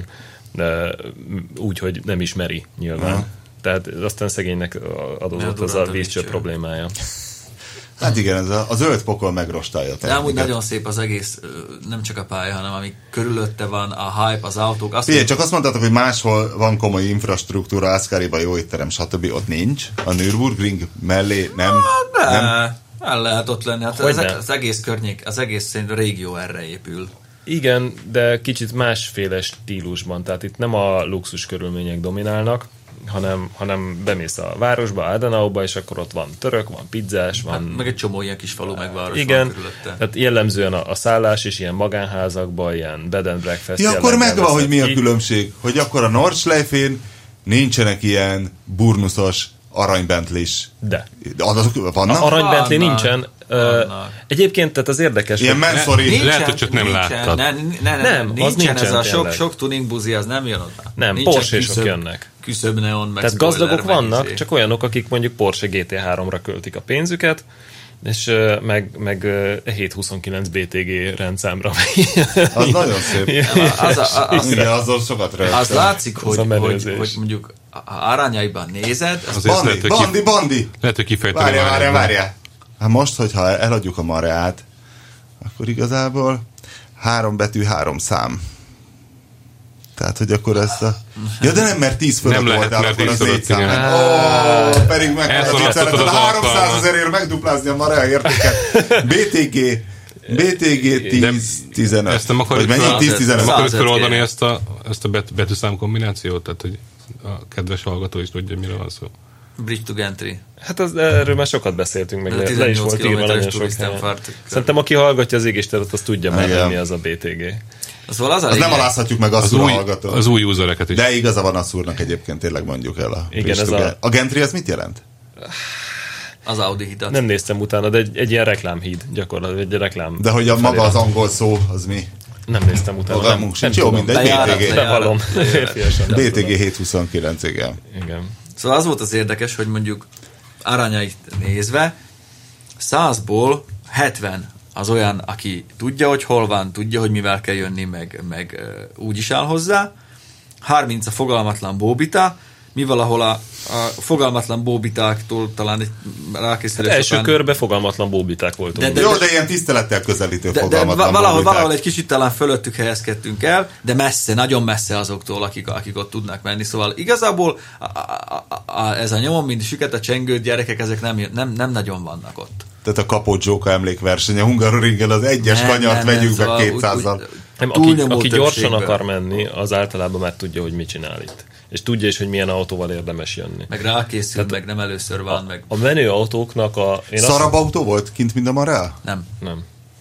úgy, hogy nem ismeri nyilván. Aha. Tehát aztán szegénynek adódott az a vízcső problémája. Hát igen, ez a, a zöld pokol megrostálja. De amúgy nagyon szép az egész, nem csak a pálya, hanem ami körülötte van, a hype, az autók. Azt Figyelj, csak azt mondtátok, hogy máshol van komoly infrastruktúra, Ascariban jó étterem, stb. Ott nincs. A Nürburgring mellé nem. De, nem. El lehet ott lenni. Hát az, az egész környék, az egész régió erre épül. Igen, de kicsit másféle stílusban. Tehát itt nem a luxus körülmények dominálnak, hanem, hanem bemész a városba, Adenauba, és akkor ott van török, van pizzás, van... Hát, meg egy csomó ilyen kis falu megváros igen, van körülötte. Tehát jellemzően a, a szállás és ilyen magánházakban, ilyen bed and breakfast. Ja, akkor megvan, hogy mi a különbség. Hogy akkor a Nordschleife-n nincsenek ilyen burnuszos aranybentlis. De. Azok vannak? Arany Bentley Vannak. nincsen. Ö, egyébként, tehát az érdekes, Ilyen hogy menszori. Nincsen, Lehet, hogy csak nem nincsen, láttad. Ne, ne, ne, Nem, nincsen, az nincsen ez a sok, tényleg. sok tuning buzi, az nem jön oda. Nem, Nincsen Porsche-sok küszöb- jönnek. Küszöb neon, meg tehát spoiler, gazdagok meg vannak, izé. csak olyanok, akik mondjuk Porsche gé té háromra költik a pénzüket, és ö, meg, meg ö, hétszázhuszonkilenc bé té gé rendszámra. Az nagyon szép. Az, a, az, Igen, azzal sokat az rögtön. látszik, hogy, a hogy, menőzés. hogy mondjuk a arányaiban nézed, az Azért Bandi, lehet, hogy Bandi, ki- Bandi! Lehet, hogy kifejteni Várjál, már várjál, ebben. várjál. Hát most, hogyha eladjuk a Mareát, akkor igazából három betű, három szám. Tehát, hogy akkor ezt a... Ja, de nem, mert tíz fölött Nem lehet, voltál, mert akkor az tíz négy fölött, szám. igen. Ó, pedig meg Elszalasztottad az háromszáz alkalmat. ezerért megduplázni a Marea értéket. bé té gé, bé té gé tíz tizenöt. Ezt nem akarjuk, Vagy mennyi? fel- tíz nem tizenöt. akarjuk százöt feloldani kéne. ezt a, ezt a bet, betűszám kombinációt? Tehát, hogy a kedves hallgató is tudja, miről van szó. Bridge to Gantry. Hát az, erről már sokat beszéltünk, meg De le, le is tizennyolc volt írva kilométeres nagyon sok Turisztán helyen. fart. Szerintem aki hallgatja az égésteret, az tudja már, Igen. hogy mi az a bé té gé. Szóval az a Az nem lényeg- alázhatjuk meg Az azt, a új, hallgató. az új usereket is. De igaza van Asszúrnak egyébként, tényleg mondjuk el. A Igen, ez a- a Gantry az mit jelent? az Audi hidat. Nem néztem utána, de egy, egy ilyen reklámhíd gyakorlatilag, egy reklám. De hogy a maga felirat. az angol szó, az mi? Nem néztem utána. Nem, Fogalmunk nem sincs. Jó, tudom. mindegy, Bejárat, bé té gé. bejárat. Bevallom. Férfiasan nem bé té gé tudom. hétszázhuszonkilenc, igen. Igen. Szóval az volt az érdekes, hogy mondjuk arányait nézve, százból hetven az olyan, aki tudja, hogy hol van, tudja, hogy mivel kell jönni, meg, meg ö, úgy is áll hozzá. harminc a fogalmatlan bóbita, mivel ahol a, a fogalmatlan bóbitáktól talán egy rákészülés Hát első után- körben fogalmatlan bóbiták voltunk. De- de- Jó, de ilyen tisztelettel közelítő de, de fogalmatlan valahol, bóbiták. valahol egy kicsit talán fölöttük helyezkedtünk el, de messze, nagyon messze azoktól, akik, akik ott tudnak menni. Szóval igazából a, a, a, a, ez a nyomon, mint süket a csengőt gyerekek, ezek nem, nem, nem nagyon vannak ott. Tehát a kapott Zsóka emlékversenye Hungaroringen az egyes Nem, kanyart nem, nem, vegyünk meg szóval úgy- kétszázzal. úgy- Nem, aki, túlnyomó aki gyorsan többségben. akar menni, az általában már tudja, hogy mit csinál itt. És tudja is, hogy milyen autóval érdemes jönni. Meg rákészül, meg nem először van, meg A menő autóknak a... Én azt, Szarabb autó volt kint, mint a Marea? nem. nem.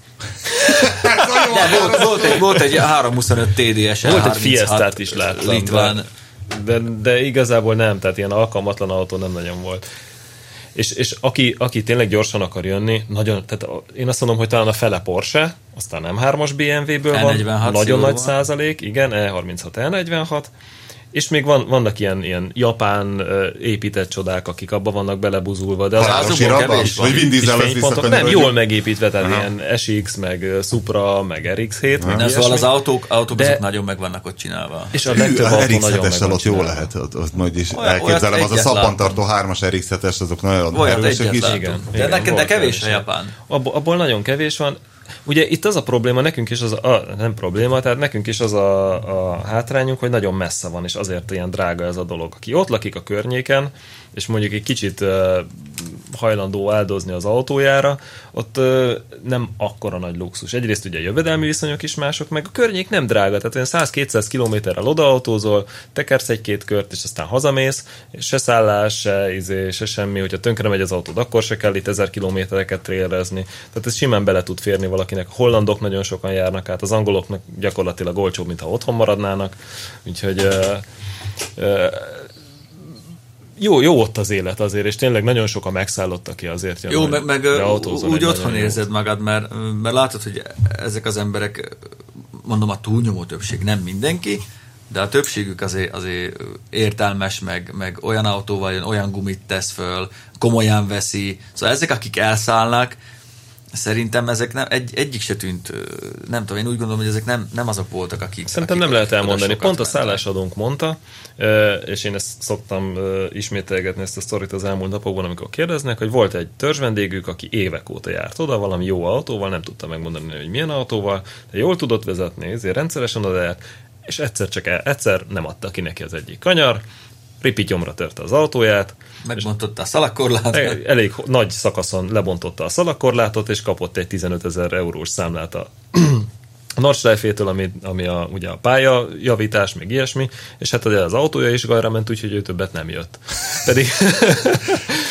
De volt, volt, egy, volt egy háromszázhuszonöt té dé es Volt egy Fiestát is láttam. Litván. De, de igazából nem, tehát ilyen alkalmatlan autó nem nagyon volt. És, és aki, aki tényleg gyorsan akar jönni, nagyon, tehát a- én azt mondom, hogy talán a fele Porsche, aztán nem hármas bé em vé-ből E van, negyvenhat nagyon szigorúan. nagy százalék, igen, E harminchat, E negyvenhat, és még van, vannak ilyen, ilyen japán ö, épített csodák, akik abba vannak belebuzulva, de az Városi azokból rabban? kevés van. Vagy Vin kis Diesel lesz fénypontok, nem visszakanyarodjuk? jól megépítve, tehát ilyen es iksz, meg ö, Supra, meg er iksz hét, meg De szóval ilyesmi. az autók, autók De- azok nagyon meg vannak ott csinálva. És a Hű, legtöbb a autó er iksz nagyon meg hetessel van ott jó csinálva. lehet, ott, ott majd is Olyan- elképzelem, olyat az a egyet szappantartó hármas er iksz hetes, azok nagyon Olyat erősek egyet is. láttunk. Igen, De, igen, neked, de volt kevés a kevés. japán. Abból, abból nagyon kevés van. Ugye itt az a probléma, nekünk is az a, a nem probléma, tehát nekünk is az a, a hátrányunk, hogy nagyon messze van, és azért ilyen drága ez a dolog. Aki ott lakik a környéken, és mondjuk egy kicsit uh, hajlandó áldozni az autójára, ott uh, nem akkora nagy luxus. Egyrészt ugye a jövedelmi viszonyok is mások, meg a környék nem drága, tehát olyan száz-kétszáz kilométerrel odaautózol, tekersz egy-két kört, és aztán hazamész, és se szállás, se, izé, se semmi, hogyha tönkre megy az autód, akkor se kell itt ezer kilométereket trailerezni. Tehát ez simán bele tud férni valakinek. A hollandok nagyon sokan járnak át, az angoloknak gyakorlatilag olcsóbb, mintha otthon maradnának. Úgyhogy uh, uh, jó, jó ott az élet azért, és tényleg nagyon sokan megszállott, aki azért jön. Jó, hogy meg, meg beautózzon úgy egy otthon nagyon jó- érzed magad, mert, mert látod, hogy ezek az emberek, mondom a túlnyomó többség, nem mindenki, de a többségük azért, azért értelmes, meg, meg olyan autóval jön, olyan gumit tesz föl, komolyan veszi. Szóval ezek, akik elszállnak, szerintem ezek nem, egy, egyik se tűnt, nem tudom, én úgy gondolom, hogy ezek nem, nem azok voltak, akik... Szerintem akik nem lehet oda elmondani. sokat Pont a mentek. szállásadónk mondta, és én ezt szoktam ismételgetni ezt a sztorit az elmúlt napokban, amikor kérdeznek, hogy volt egy törzsvendégük, aki évek óta járt oda, valami jó autóval, nem tudta megmondani, hogy milyen autóval, de jól tudott vezetni, ezért rendszeresen oda járt, és egyszer csak el, egyszer nem adta ki neki az egyik kanyar, ripityomra törte az autóját, Megbontotta a szalagkorlátot. elég, elég nagy szakaszon lebontotta a szalagkorlátot, és kapott egy tizenötezer eurós számlát a a Nordschleife-től, ami, ami a, ugye a pályajavítás, meg ilyesmi, és hát ugye az autója is gajra ment, úgyhogy ő többet nem jött. Pedig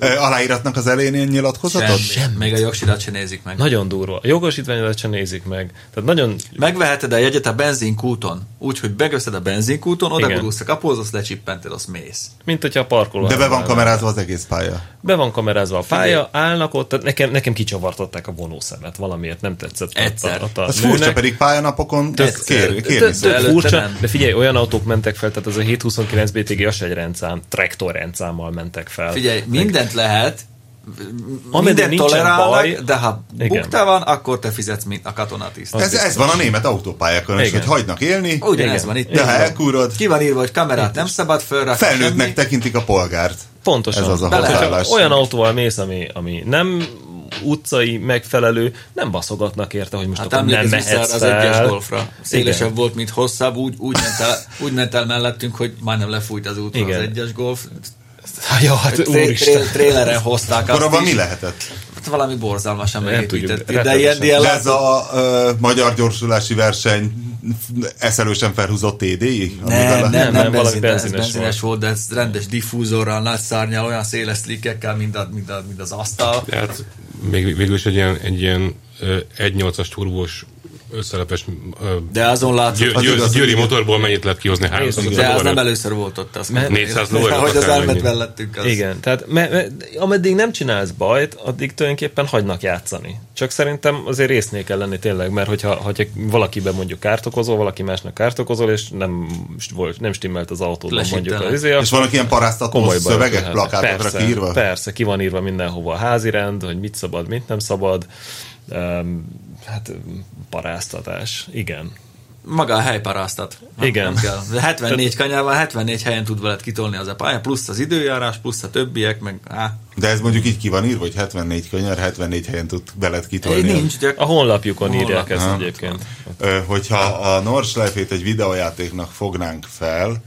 Aláíratnak az elején ilyen nyilatkozatot? Semmi. Még a jogsidat se nézik meg. Nagyon durva. A jogosítványodat se nézik meg. Tehát nagyon... Megveheted a jegyet a benzinkúton, úgyhogy megveszed a benzinkúton, oda gurulsz a kapózhoz, lecsippentted, azt mész. Mint hogyha a parkoló. De be van kamerázva az egész pálya. Be van kamerázva a pálya, állnak ott, tehát nekem, nekem kicsavartották a vonószemet, valamiért nem tetszett. Egyszer. Ott a, ott a az furcsa, pedig pályanapokon ezt kér, kérni szokott. Furcsa, de figyelj, olyan autók mentek fel, tehát az a hétszázhuszonkilenc bé té gé az egy rendszám, traktor rendszámmal mentek fel. Figyelj, mindent lehet, Ameddig mindent tolerálnak, baj, de ha bukta van, akkor te fizetsz, mint a katonatiszt. Ez, ez van a német autópályákon is, hogy hagynak élni, ugyanez van itt. de ha elkúrod, ki van írva, hogy kamerát nem szabad fölrakni. felnőttnek tekintik a polgárt. Pontosan. Ez az a hozzáállás. Olyan autóval mész, ami, ami nem utcai megfelelő, nem baszogatnak érte, hogy most hát akkor nem mehetsz az fel. egyes golfra. Szélesebb igen. volt, mint hosszabb, úgy, úgy, ment el, úgy ment el mellettünk, hogy majdnem lefújt az útról az egyes golf. Ja, hát úristen. Tréleren hozták azt Korabban mi lehetett? Hát valami borzalmasan megépítették. De ilyen, ilyen ez a uh, magyar gyorsulási verseny eszelősen felhúzott té dé i? Nem, nem, nem, nem, valami benzines, benzines volt, de ez rendes diffúzorral, nagy szárnyal, olyan széles slickekkel, mint, a, mint, a, mint az asztal. Hát még, végül is egy ilyen, egy ilyen egy nyolcas turbós összelepes de azon látszott, győ, győ, győri motorból mennyit lehet kihozni háromszáz. De az nem először volt ott. Az négyszáz lóerőt. Hogy az elmet mellettünk. Az. Igen, tehát me, me, ameddig nem csinálsz bajt, addig tulajdonképpen hagynak játszani. Csak szerintem azért résznél kell lenni tényleg, mert hogyha, hogyha valakiben mondjuk kárt okozol, valaki másnak kárt okozol, és nem, volt, nem stimmelt az autóban mondjuk. Az izé, és vannak ilyen paráztató szövegek, plakátokra kiírva? Persze, ki van írva mindenhova a házirend, hogy mit szabad, mit nem szabad. Um, hát paráztatás, igen. Maga a helyparáztat. Igen. Nem kell. De hetvennégy kanyával, hetvennégy helyen tud veled kitolni az a pálya, plusz az időjárás, plusz a többiek, meg á. De ez mondjuk így ki van írva, hogy hetvennégy kanyar, hetvennégy helyen tud veled kitolni. É, nincs, de a honlapjukon a írják ezt ha. egyébként. Ö, hogyha a Nordschleife-t egy videójátéknak fognánk fel,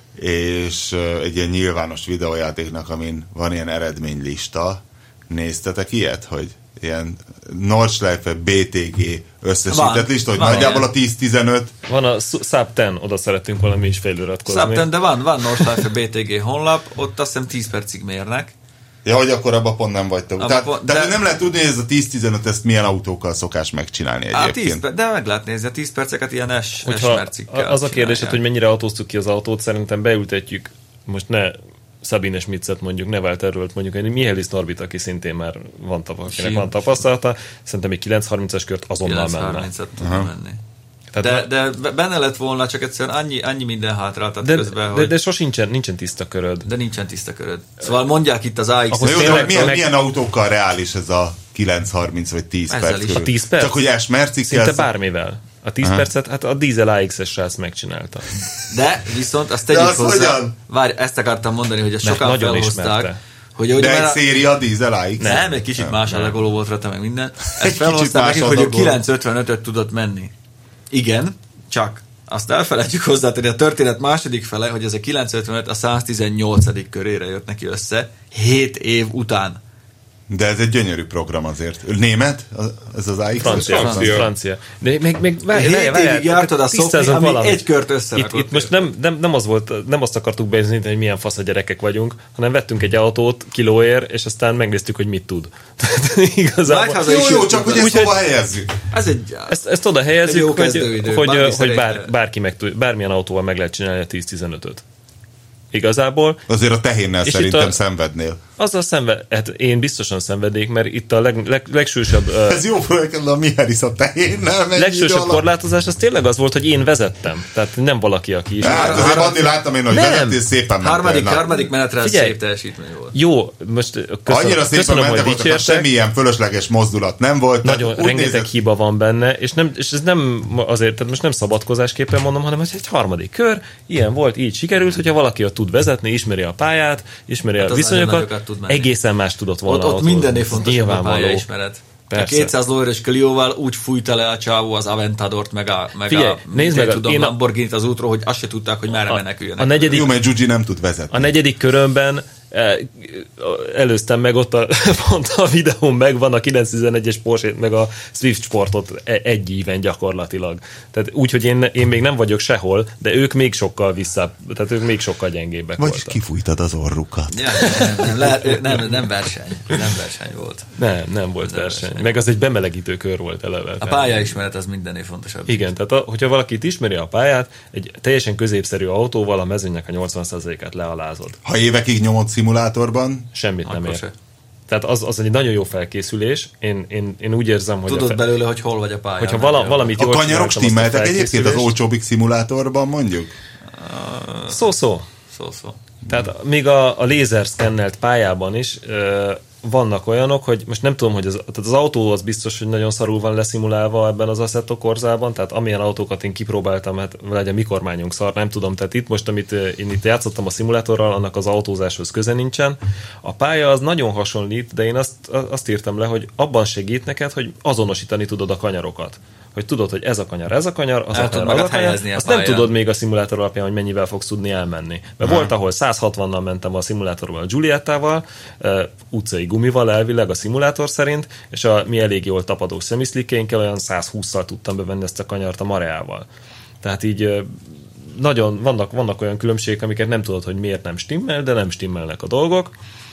és egy ilyen nyilvános videójátéknak, amin van ilyen eredménylista, néztetek ilyet, hogy ilyen Nordschleife bé té gé összesített lista, hogy van nagyjából ilyen. A tíz tizenöt. Van a Sub tíz, oda szeretünk valami is feliratkozni. Sub tíz, de van, van Nordschleife bé té gé honlap, ott azt hiszem tíz percig mérnek. Ja, hogy akkor abban pont nem vagytok. Tehát, pont, de, de nem lehet tudni, hogy ez a tíz tizenöt ezt milyen autókkal szokás megcsinálni egyébként. tíz, de meg lehet nézni, a tíz perceket ilyen S percikkel. Az a kérdés, hogy mennyire autóztuk ki az autót, szerintem beültetjük, most ne Sabine Schmitzet mondjuk, ne Walterről mondjuk, egy Mihály Norbit, aki szintén már van, akinek van tapasztalata, szerintem egy kilenc harmincas kört azonnal menne. menni. De, de benne lett volna, csak egyszerűen annyi, annyi minden hátráltat de, közben, de, hogy... de sosincsen, nincsen tiszta köröd. De nincsen tiszta köröd. Szóval mondják itt az á iksz... Jó, de milyen, meg... milyen autókkal reális ez a kilenc harminc vagy tíz ezzel perc is. A tíz perc? Csak hogy S-mercig szinte kell... bármivel. A tíz Aha. percet, hát a dízel á iksz-es srác megcsinálta. De viszont azt tegyük hozzá... Várj, ezt akartam mondani, hogy ezt mert sokan felhozták. Hogy, hogy de egy széria dízel á iksz? Nem, egy kicsit más a legoló volt rá, meg minden. Ezt felhozták nekik, hogy ő kilenc ötvenötöt tudott menni. Igen, csak azt elfelejtjük hozzátenni a történet második fele, hogy ez a kilenc ötvenöt a száz tizennyolcadik körére jött neki össze, hét év után. De ez egy gyönyörű program azért. Német? Ez az á iksz? Francia. Francia. Francia. De még, még várj, hét évig várj, jártad a szokni, ami valami. Egy kört összerakott. Itt, itt most nem, nem, nem, az volt, nem azt akartuk bejelenteni, hogy milyen fasz a gyerekek vagyunk, hanem vettünk egy autót kilóért, és aztán megnéztük, hogy mit tud. Igazából. Jó, jó, csak hogy ezt hova helyezzük. Ez egy, ezt, ezt oda helyezzük, hogy, hogy, hogy bár, bárki meg tud, bármilyen autóval meg lehet csinálni a tíz tizenötöt. Igazából. Azért a tehénnel szerintem a, szenvednél. Azzal szenved, hát én biztosan szenvednék, mert itt a leg, leg, legsősebb... Uh, Ez jó projekt, a Mihályis a tehénnel. Legsősebb korlátozás, az tényleg az volt, hogy én vezettem. Tehát nem valaki, aki is. Hát azért addig láttam én, hogy vezettél szépen harmadik, harmadik menetre szép teljesítmény volt. Jó, most köszönöm, annyira szépen köszönöm, mentek, hogy dicsértek. Semmilyen fölösleges mozdulat nem volt. Nagyon rengeteg nézett... hiba van benne, és, nem, és ez nem azért, tehát most nem szabadkozásképpen mondom, hanem hogy egy harmadik kör, ilyen volt, így sikerült, hogyha valaki ott tud vezetni, ismeri a pályát, ismeri hát a viszonyokat, egészen más tudott volna. Ott, ott mindennél fontosabb a pályaismeret. A kétszáz lóerős Clióval úgy fújta le a csávó az Aventadort, meg a, meg Figyelj, a nézd meg, tudom, én Lamborghinit az útról, hogy azt se tudták, hogy merre meneküljenek. A negyedik, jó, mert Giugi nem tud vezetni. A negyedik körömben előztem meg ott a, pont a videón megvan a kilencszáztizenegyes Porsche meg a Swift Sportot egy íven gyakorlatilag. Tehát úgy, hogy én, én még nem vagyok sehol, de ők még sokkal vissza, tehát ők még sokkal gyengébbek Vagy voltak. kifújtad az orrukat. Ja, nem, nem, lehet, nem, nem verseny. Nem verseny volt. Nem, nem volt nem verseny. verseny. Meg az egy bemelegítő kör volt eleve. A pályaismeret az mindennél fontosabb. Igen, tehát a, hogyha valakit ismeri a pályát, egy teljesen középszerű autóval a mezőnynek a nyolcvan százalékát lealázod. Ha évekig nyomod szimulátorban, semmit nem Akkor ér. se. Tehát az, az egy nagyon jó felkészülés. Én, én, én úgy érzem, hogy... Tudod fe... belőle, hogy hol vagy a pályán. Hogyha vala, valamit a jól kanyarok csináltam, azt a stimmeltek egyébként az felkészülést- olcsóbbik szimulátorban mondjuk? Szó-szó. Szó-szó. Tehát még a, a lézerszkennelt pályában is ö, vannak olyanok, hogy most nem tudom, hogy az, tehát az autó az biztos, hogy nagyon szarul van leszimulálva ebben az Assetto Corsában, tehát amilyen autókat én kipróbáltam, hát legyen mi kormányunk szar, nem tudom, tehát itt most, amit én itt játszottam a szimulátorral, annak az autózáshoz köze nincsen. A pálya az nagyon hasonlít, de én azt, azt írtam le, hogy abban segít neked, hogy azonosítani tudod a kanyarokat. Hogy tudod, hogy ez a kanyar, ez a kanyar, az El a tudod kanyar, az a magad kanyar, helyezni a azt nem pályán. tudod még a szimulátor alapján, hogy mennyivel fogsz tudni elmenni. Mert volt, ahol száz hatvannal mentem a szimulátorban a Giuliettával, uh, utcai gumival elvileg a szimulátor szerint, és a mi elég jól tapadó szemiszlikeinkkel olyan száz hússzal tudtam bevenni ezt a kanyart a Mareával. Tehát így uh, nagyon vannak, vannak olyan különbségek, amiket nem tudod, hogy miért nem stimmel, de nem stimmelnek a dolgok.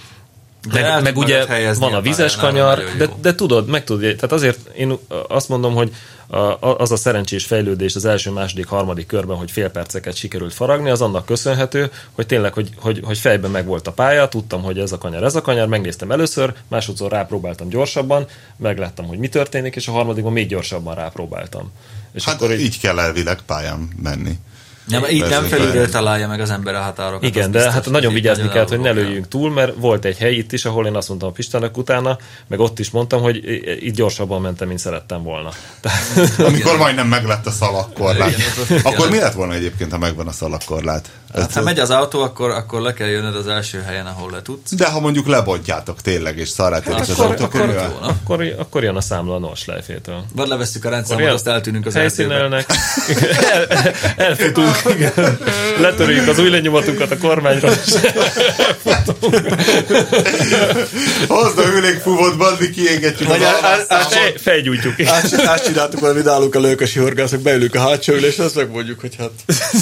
De el Meg, meg tud ugye magad helyezni van a a vizes pályán, kanyar, nagyon de, jó. de tudod, meg tudod, tehát azért én azt mondom, hogy a- az a szerencsés fejlődés az első, második, harmadik körben, hogy fél perceket sikerült faragni, az annak köszönhető, hogy tényleg, hogy, hogy, hogy fejben megvolt a pálya, tudtam, hogy ez a kanyar, ez a kanyar, megnéztem először, másodszor rápróbáltam gyorsabban, megláttam, hogy mi történik, és a harmadikban még gyorsabban rápróbáltam. És Hát akkor így, így kell elvileg pályán menni. Nem, így nem Vezetően. felülről találja meg az ember a határokat. igen, az de biztos, hát nagyon így vigyázni nagyon kellett, hogy ne elvogja. lőjünk túl, mert volt egy hely itt is, ahol én azt mondtam a Pistának utána, meg ott is mondtam, hogy itt gyorsabban mentem, mint szerettem volna. Tehát, Amikor majdnem meglett a szalagkorlát. Igen. Akkor mi lett volna egyébként, ha megvan a szalagkorlát? Hát, ha megy az autó, akkor, akkor le kell jönnöd az első helyen, ahol le tudsz. De ha mondjuk lebontjátok tényleg, és szarát az akkor, autó akkor, körül. akkor, akkor jön a számla a Norslejfétől. Vagy levesszük a rendszámot, azt eltűnünk az erdőbe. helyszínelnek, el, el, elfutunk, igen. Letörjük az új lenyomatunkat a kormányra, és Hozd a hülékfúvót, bazdi, kiégetjük Vagy az á- á- alvásztámat. fej, fejgyújtjuk. Azt, azt csináltuk, hogy mi nálunk a lőkösi horgászok, beülünk a hátsó ülésre, azt megmondjuk, hogy hát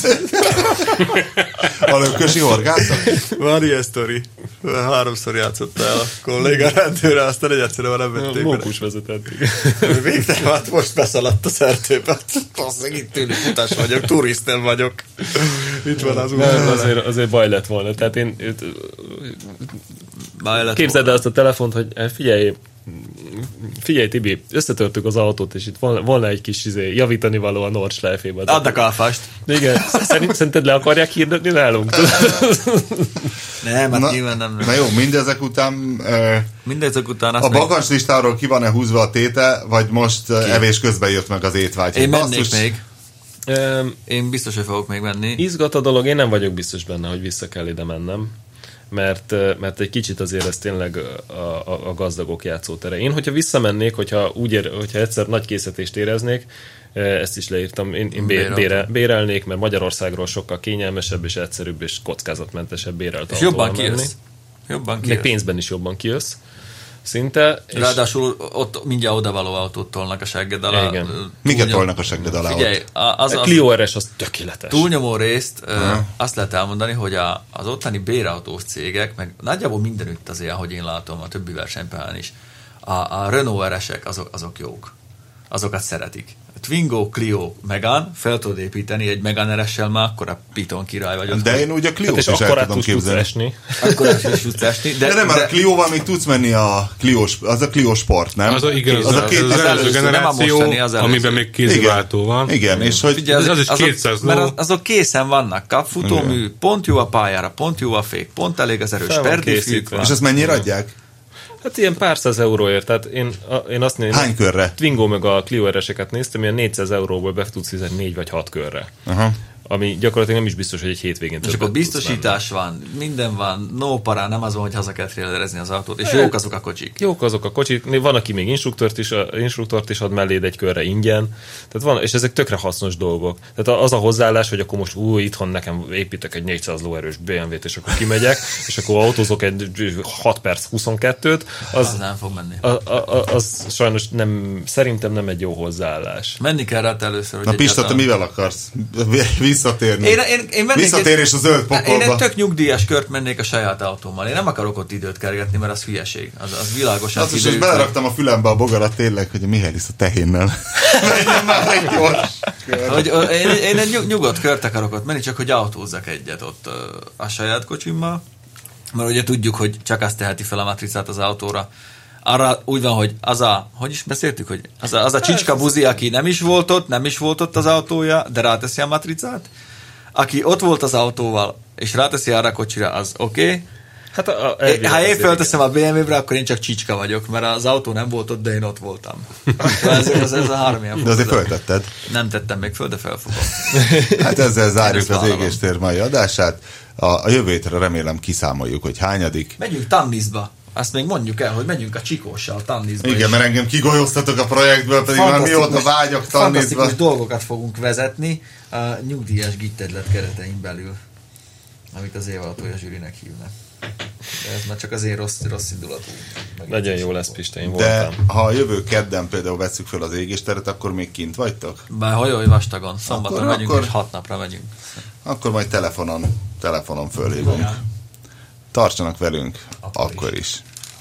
A lökösi horgászok? van ilyen sztori. Háromszor játszott el a kolléga rendőre, aztán egyszerűen már nem vették bele. Mókus vezetett. Végtelen, hát most beszaladt a szertőbe. Basszeg, itt tőlük utas vagyok, turistel vagyok. Itt van az Nem, út. azért, azért baj lett volna. Tehát én őt- képzeld el azt a telefont, hogy eh, figyelj, figyelj Tibi, összetörtük az autót, és itt volna, volna egy kis izé, javítani való a Nordschleife-ben. Adnak alfást. Igen, szerint, szerinted le akarják hirdetni nálunk? Nem, hát Na, nyilván nem. na nem. jó, mindezek után eh, Mindezek után azt a meg... bakancs listáról ki van-e húzva a téte, vagy most eh, evés közben jött meg az étvágy? Én Basszus, mennék még. Um, Én biztos, hogy fogok még menni. izgat a dolog, én nem vagyok biztos benne, hogy vissza kell ide mennem. Mert, mert egy kicsit azért ez tényleg a, a, a gazdagok játszótere. Én, hogyha visszamennék, hogyha, úgy ér, hogyha egyszer nagy készítést éreznék, ezt is leírtam, én, én bér, bére, bérelnék, mert Magyarországról sokkal kényelmesebb és egyszerűbb és kockázatmentesebb bérelt És autóval jobban menni. kijössz. Jobban Meg kijössz. pénzben is jobban kijössz. Szinte. És Ráadásul ott mindjárt odavaló autót tolnak a segged alá. Igen. Miket Túlnyom- tolnak a segged alá? Figyelj, ott? a- az, a az Clio er es az tökéletes. túlnyomó részt uh, azt lehet elmondani, hogy a, az ottani bérautós cégek, meg nagyjából mindenütt azért, ahogy én látom, a többi versenypályán is, a, a Renault er esek azok, azok jók. Azokat szeretik. Twingo, Clio, Megane, fel tudod építeni egy Megane er essel, már akkora piton király vagy ott. De én úgy a Hát Clio-t és is el akkor át tudom tudsz képzelni. esni. Akkor is is tudsz esni. De, De nem, mert a Clio-val még tudsz menni a Clio, az a Clio Sport, nem? Az a, igen, az, az az, a két, az, az az előző, első nem a generáció, mostani, az előző. amiben még kéziváltó van. Igen, és hogy Figyelj, az is azok, kétszáz ló. mert az- azok készen vannak. Kap futómű, pont jó a pályára, pont jó a fék, pont elég az erős Fel van perdifűk készítve. van. és ezt mennyire adják? Hát ilyen pár száz euróért, tehát én, a, én azt nézem, Hány körre? Twingo meg a Clio er eseket néztem, ilyen négyszáz euróból be tudsz fizetni négy vagy hat körre. Aha. ami gyakorlatilag nem is biztos, hogy egy hétvégén és akkor biztosítás van, minden van, no pará, nem az van, hogy haza kell trailerezni az autót, és jók azok a kocsik. Jók azok a kocsik, van, aki még instruktort is, instruktort is ad melléd egy körre ingyen, tehát van, és ezek tökre hasznos dolgok. Tehát az a hozzáállás, hogy akkor most új, itthon nekem építek egy négyszáz lóerős bé em vét, és akkor kimegyek, és akkor autózok egy hat perc huszonkettőt, az, az nem fog menni. A, a, az sajnos nem, szerintem nem egy jó hozzáállás. Menni kell rá először. Na Pista, te mivel akarsz? Visszatérni. Én, én, én Visszatérés a zöld pokolba. Én egy tök nyugdíjas kört mennék a saját autómmal. Én nem akarok ott időt kergetni, mert az hülyeség. Az, az világosan az is, hogy beleraktam a fülembe a bogarat tényleg, hogy a Mihály a tehénnel. Menjen már egy gyors kör. Hogy, én, én egy nyugodt kört akarok ott menni, csak hogy autózzak egyet ott a saját kocsimmal. Mert ugye tudjuk, hogy csak azt teheti fel a matricát az autóra. Arra úgy van, hogy az a, hogy is beszéltük, hogy az a, az a csicska buzi, aki nem is volt ott, nem is volt ott az autója, de ráteszi a matricát. Aki ott volt az autóval, és ráteszi arra a kocsira, az oké. Okay. Hát a, a, ha én felteszem a bé em vé-bre, akkor én csak csicska vagyok, mert az autó nem volt ott, de én ott voltam. ez, ez, ez a három ilyen. De azért föltetted. Nem tettem még föl, de felfogom. Hát ezzel zárjuk az Égéstér mai adását. A, a jövő hétre remélem kiszámoljuk, hogy hányadik. Megyünk Tannizba. Azt még mondjuk el, hogy megyünk a Csikóssal Tannizba. Igen, mert engem kigolyoztatok a projektből, pedig már mióta vágyok Tannizba. Fantasztikus dolgokat fogunk vezetni a nyugdíjas gittedlet keretein belül, amit az Évatója zsűrinek hívnak. De ez már csak az én rossz, rossz indulatú. Nagyon jó lesz, Pista, én de voltam. Ha a jövő kedden például vesszük fel az Égésteret, akkor még kint vagytok? Bár hajolj vastagon, szombaton akkor, megyünk, akkor, és hat napra megyünk. Akkor majd telefonon, telefonon fölhívunk. Tartsanak velünk akkor, akkor is. is.